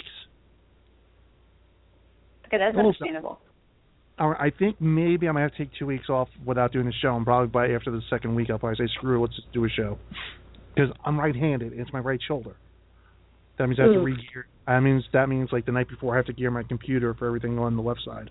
Okay, that's Almost. understandable. I think maybe I might have to take two weeks off without doing the show, and probably by after the second week I'll probably say, screw it, let's just do a show. Because I'm right-handed, and it's my right shoulder. That means I have to re-gear. That means, that means like the night before I have to gear my computer for everything on the left side.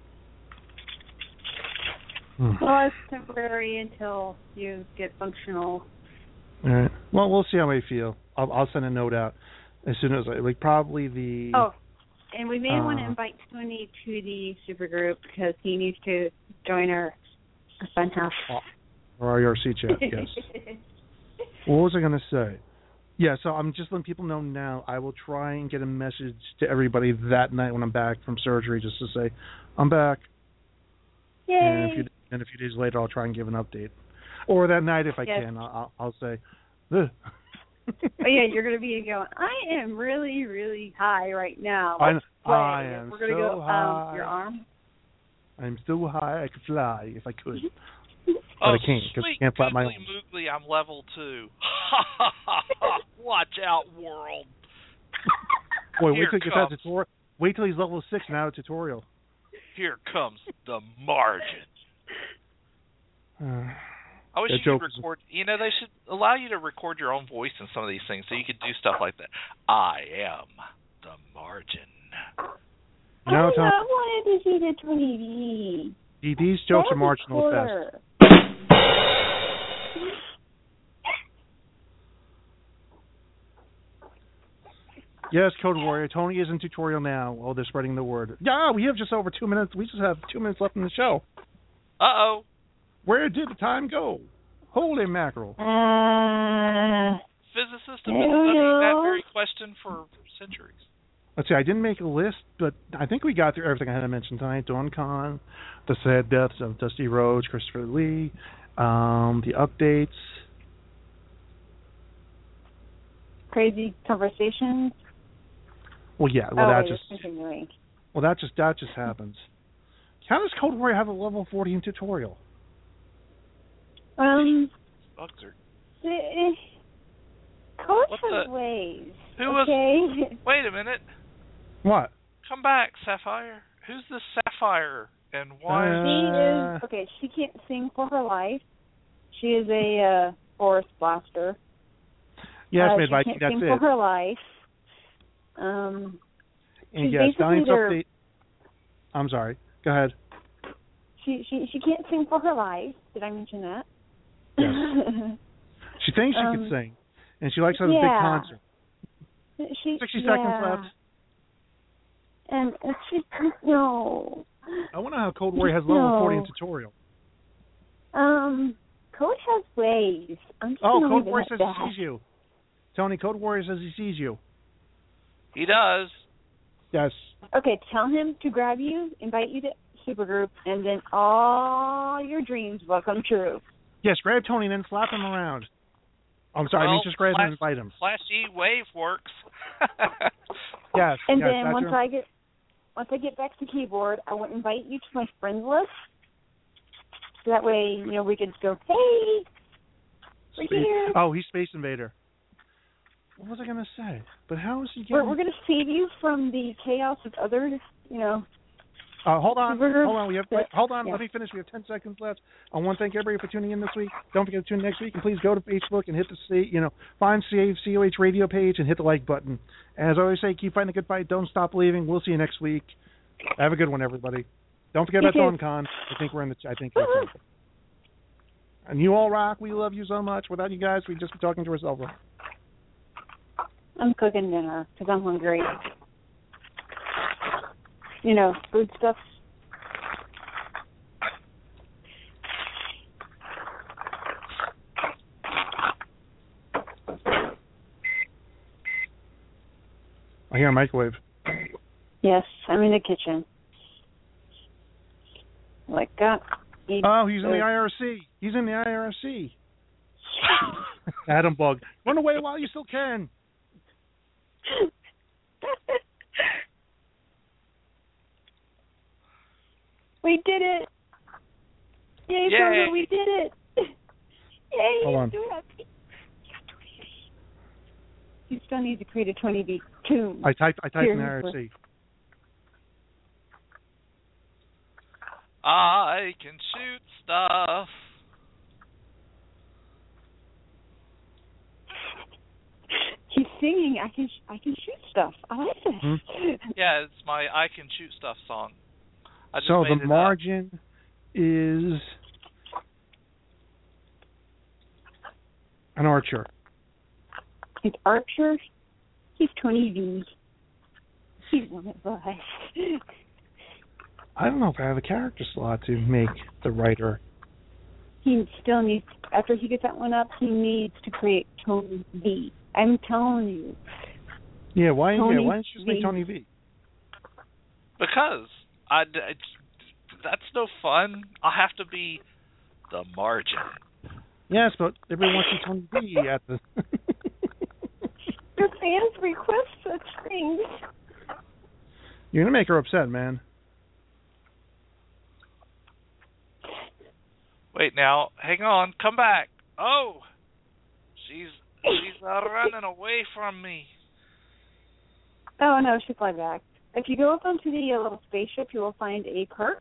Hmm. Well, it's temporary until you get functional. All right. Well, we'll see how I feel. I'll, I'll send a note out as soon as I, like, probably the... Oh, and we may uh, want to invite Tony to the supergroup because he needs to join our, our funhouse. Or our I R C chat, yes. What was I going to say? Yeah, so I'm just letting people know now. I will try and get a message to everybody that night when I'm back from surgery just to say, I'm back. Yay. And a few, and a few days later, I'll try and give an update. Or that night, if I yes. can, I'll, I'll say, ugh. Oh, yeah, you're going to be going, I am really, really high right now. I, Play. I am We're gonna so go, high. Um, your arm? I'm so high I could fly if I could. But Oh, I can't because I sweet can't flap my googly arms. moogly, I'm level two. Watch out, world. Boy, wait Here till he gets that comes- tutorial. Wait till he's level six and out of tutorial. Here comes the margin. Uh, I wish That you could joke is- record. You know, they should allow you to record your own voice in some of these things, so you could do stuff like that. I am the margin. no, I Tom, wanted to see the twenty V. these jokes are That's marginal at best. cooler. Yes, Code Warrior. Tony is in tutorial now. Oh, they're spreading the word. Yeah, we have just over two minutes. We just have two minutes left in the show. Uh-oh. Where did the time go? Holy mackerel. Uh, Physicists have I been don't studying that know. very question for centuries. Let's see, I didn't make a list, but I think we got through everything I had to mention tonight. Dawn Con, the sad deaths of Dusty Rhodes, Christopher Lee, um, the updates. crazy conversations. Well, yeah, well oh, that wait, just it's continuing. well that just that just happens. How does Code Warrior have a level fourteen tutorial? Um, Bugs are... the, Coach What has the- ways. Who was... okay? Wait a minute. What? Come back, Sapphire. Who's this Sapphire? And why... Uh, She is okay. She can't sing for her life. She is a uh, forest blaster. Yes, uh, made she Viking. can't That's sing it. for her life. Um, And she's yes, basically Stallions their- update. I'm sorry. Go ahead. she she she can't sing for her life. Did I mention that? Yes. She thinks she Um, can sing, and she likes to have a big yeah. concert. she, Sixty yeah. seconds left. And and she no. I wonder how Code Warrior has level No. fourteen tutorial. Um, Code has ways. I'm just Oh, gonna Code leave it Warrior at says that. he sees you. Tony, Code Warrior says he sees you. He does. Yes. Okay, tell him to grab you, invite you to Supergroup, and then all your dreams will come true. Yes, grab Tony and then slap him around. I'm sorry, I mean Well, just grab him Flash- and invite him. Flashy wave works. Yes. And yes, then that's once your- I get once I get back to keyboard, I will invite you to my friends list. So that way, you know, we could go, hey, we're Space- here. Oh, he's Space Invader. What was I going to say? But how is he getting... We're, we're going to save you from the chaos of others, you know. Uh, hold on, Supergroup. hold on. We have wait, hold on. Yeah. Let me finish. We have ten seconds left. I want to thank everybody for tuning in this week. Don't forget to tune in next week, and please go to Facebook and hit the C, you know, find Save C O H Radio page and hit the like button. As I always say, keep fighting the good fight. Don't stop believing. We'll see you next week. Have a good one, everybody. Don't forget You about too. DawnCon. I think we're in the. I think. You're in. And you all rock. We love you so much. Without you guys, we'd just be talking to ourselves. I'm cooking dinner because I'm hungry. You know, food stuff. I hear a microwave. Yes, I'm in the kitchen. Like that. Eat Oh, he's in the food. I R C. He's in the I R C. Adam Bug. Run away while you still can. We did it! Yay, Yay. Burger, we did it! Yay, Hold on. I'm so happy. You still need to create a twenty B tomb. I typed. I typed in the I Here. R C. I can shoot stuff. He's singing. I can. sh- I can shoot stuff. I like this. Hmm? Yeah, it's my I can shoot stuff song. I just So made the it up. margin is an archer. He's Archer. He's twenty V. He's one of us. I don't know if I have a character slot to make the writer. He still needs. After he gets that one up, he needs to create Tony V. I'm telling you. Yeah, why? Tony yeah, why don't you just make V. Tony V? Because I d- it's, that's no fun. I have to be the margin. Yes, but everyone wants to see Tony V at the. Your fans request such things. You're gonna make her upset, man. Wait now, hang on, come back. Oh, she's she's uh, running away from me. Oh no, she fly back. If you go up onto the uh, little spaceship, you will find a perk.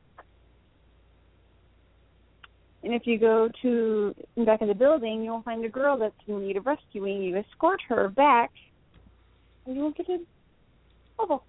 And if you go to the back of the building, you will find a girl that's in need of rescuing. You escort her back, and you will get a level.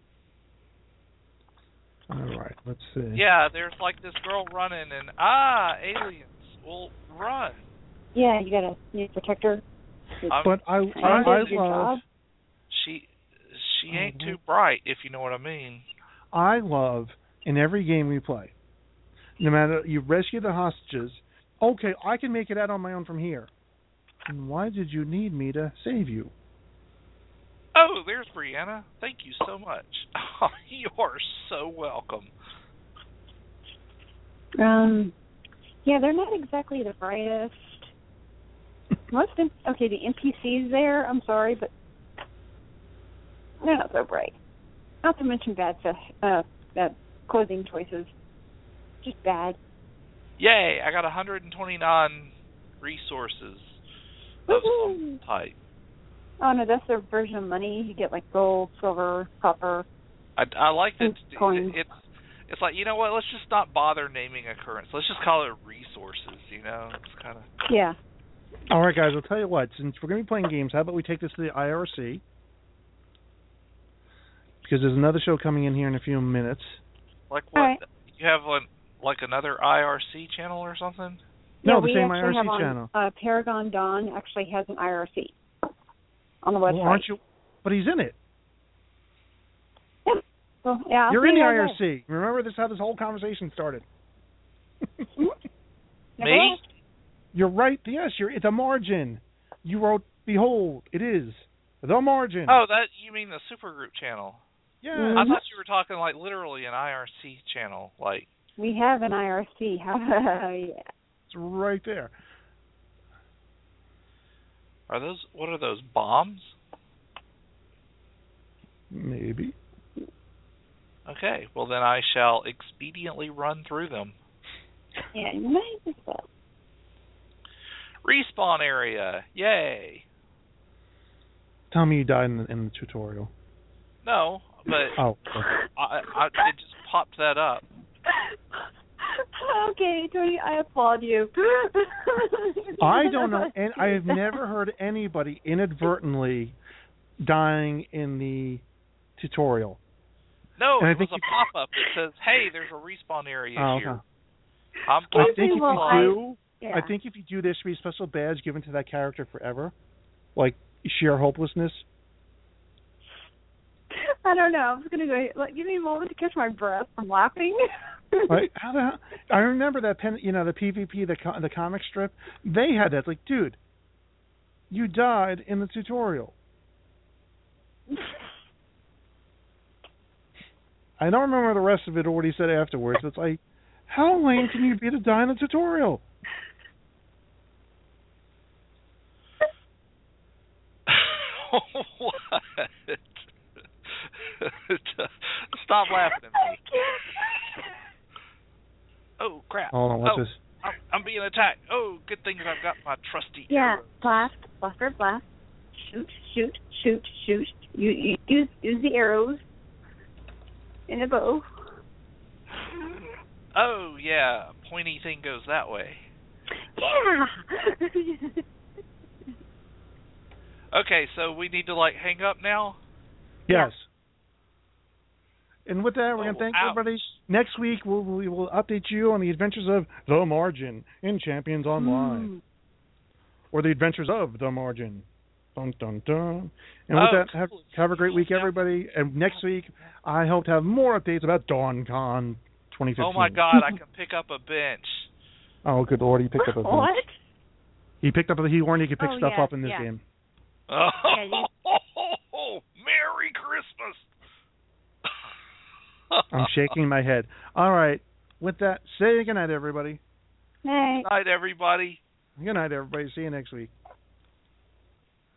All right, let's see. Yeah, there's like this girl running, and ah, aliens. Well, run. Yeah, you gotta you need to protect her. I'm, But I, And I, I it's your love, job. she she ain't too bright, if you know what I mean. I love in every game we play. No matter you rescue the hostages, okay, I can make it out on my own from here. And why did you need me to save you? Oh, there's Brianna. Thank you so much. Oh, you are so welcome. Um, yeah, they're not exactly the brightest. Most of, okay, the N P Cs there. I'm sorry, but they're not so bright. Not to mention bad, uh, bad clothing choices. Just bad. Yay! I got one hundred twenty-nine resources of some type. Oh no, that's their version of money. You get like gold, silver, copper. I, I like that. And coins. It's it's like, you know what? Let's just not bother naming a currency. Let's just call it resources. You know, it's kind of. Yeah. All right, guys. I'll tell you what. Since we're going to be playing games, how about we take this to the I R C? Because there's another show coming in here in a few minutes. Like what? All right. You have one, like another I R C channel or something? No, yeah, the we same actually I R C have on, channel. Uh, Paragon Dawn actually has an I R C on the website. Well, aren't you? But he's in it. Yeah. Well, yeah, I'll You're see in the you I R guys C. Remember, this is how this whole conversation started. there. Never Me? left. You're right. Yes, you're at the margin. You wrote, "Behold, it is the margin." Oh, that you mean the supergroup channel? yeah. Mhm. I thought you were talking like literally an I R C channel, like. We have an I R C. Yeah. It's right there. Are those, what are those, bombs? Maybe. Okay, well then I shall expediently run through them. Yeah, you might as well. Respawn area, yay! Tell me you died in the, in the tutorial. No, but Oh. I, I it just popped that up. Okay, Tony, I applaud you. I don't know, and I have never heard anybody inadvertently dying in the tutorial. No, And I it was think a you- pop-up that says, "Hey, there's a respawn area Oh, here." okay. I'm, I I'm think if well, you I- do, Yeah. I think if you do, there should be a special badge given to that character forever, like sheer hopelessness. I don't know. I'm just gonna go. Like, give me a moment to catch my breath from laughing. Right? How the hell? I remember that pen, you know, the P V P, the co- the comic strip. They had that. Like, dude, you died in the tutorial. I don't remember the rest of it or what he said afterwards. But it's like, how lame can you be to die in the tutorial? What? Stop laughing at me. Oh crap! Hold on, what's oh, this? I'm, I'm being attacked. Oh, good thing that I've got my trusty Yeah, arrow. blast, blaster, blast. Shoot, shoot, shoot, shoot. You, you use use the arrows and the bow. Oh yeah, pointy thing goes that way. Yeah. Okay, so we need to like hang up now. Yes. And with that, we're Oh, going to thank ouch. everybody. Next week, we'll, we will update you on the adventures of The Margin in Champions Online. Mm. Or the adventures of The Margin. Dun, dun, dun. And with Oh, that, have, cool. have a great week, everybody. And next week, I hope to have more updates about DawnCon twenty fifteen. Oh my God, I can pick up a bench. Oh, good Lord, he picked up a bench. What? He picked up a, he warned he could pick Oh, stuff yeah, up in this yeah. game. Oh, Yeah, you- Merry Christmas! I'm shaking my head. All right. With that, say good night, everybody. Hey. Night, everybody. Good night, everybody. See you next week.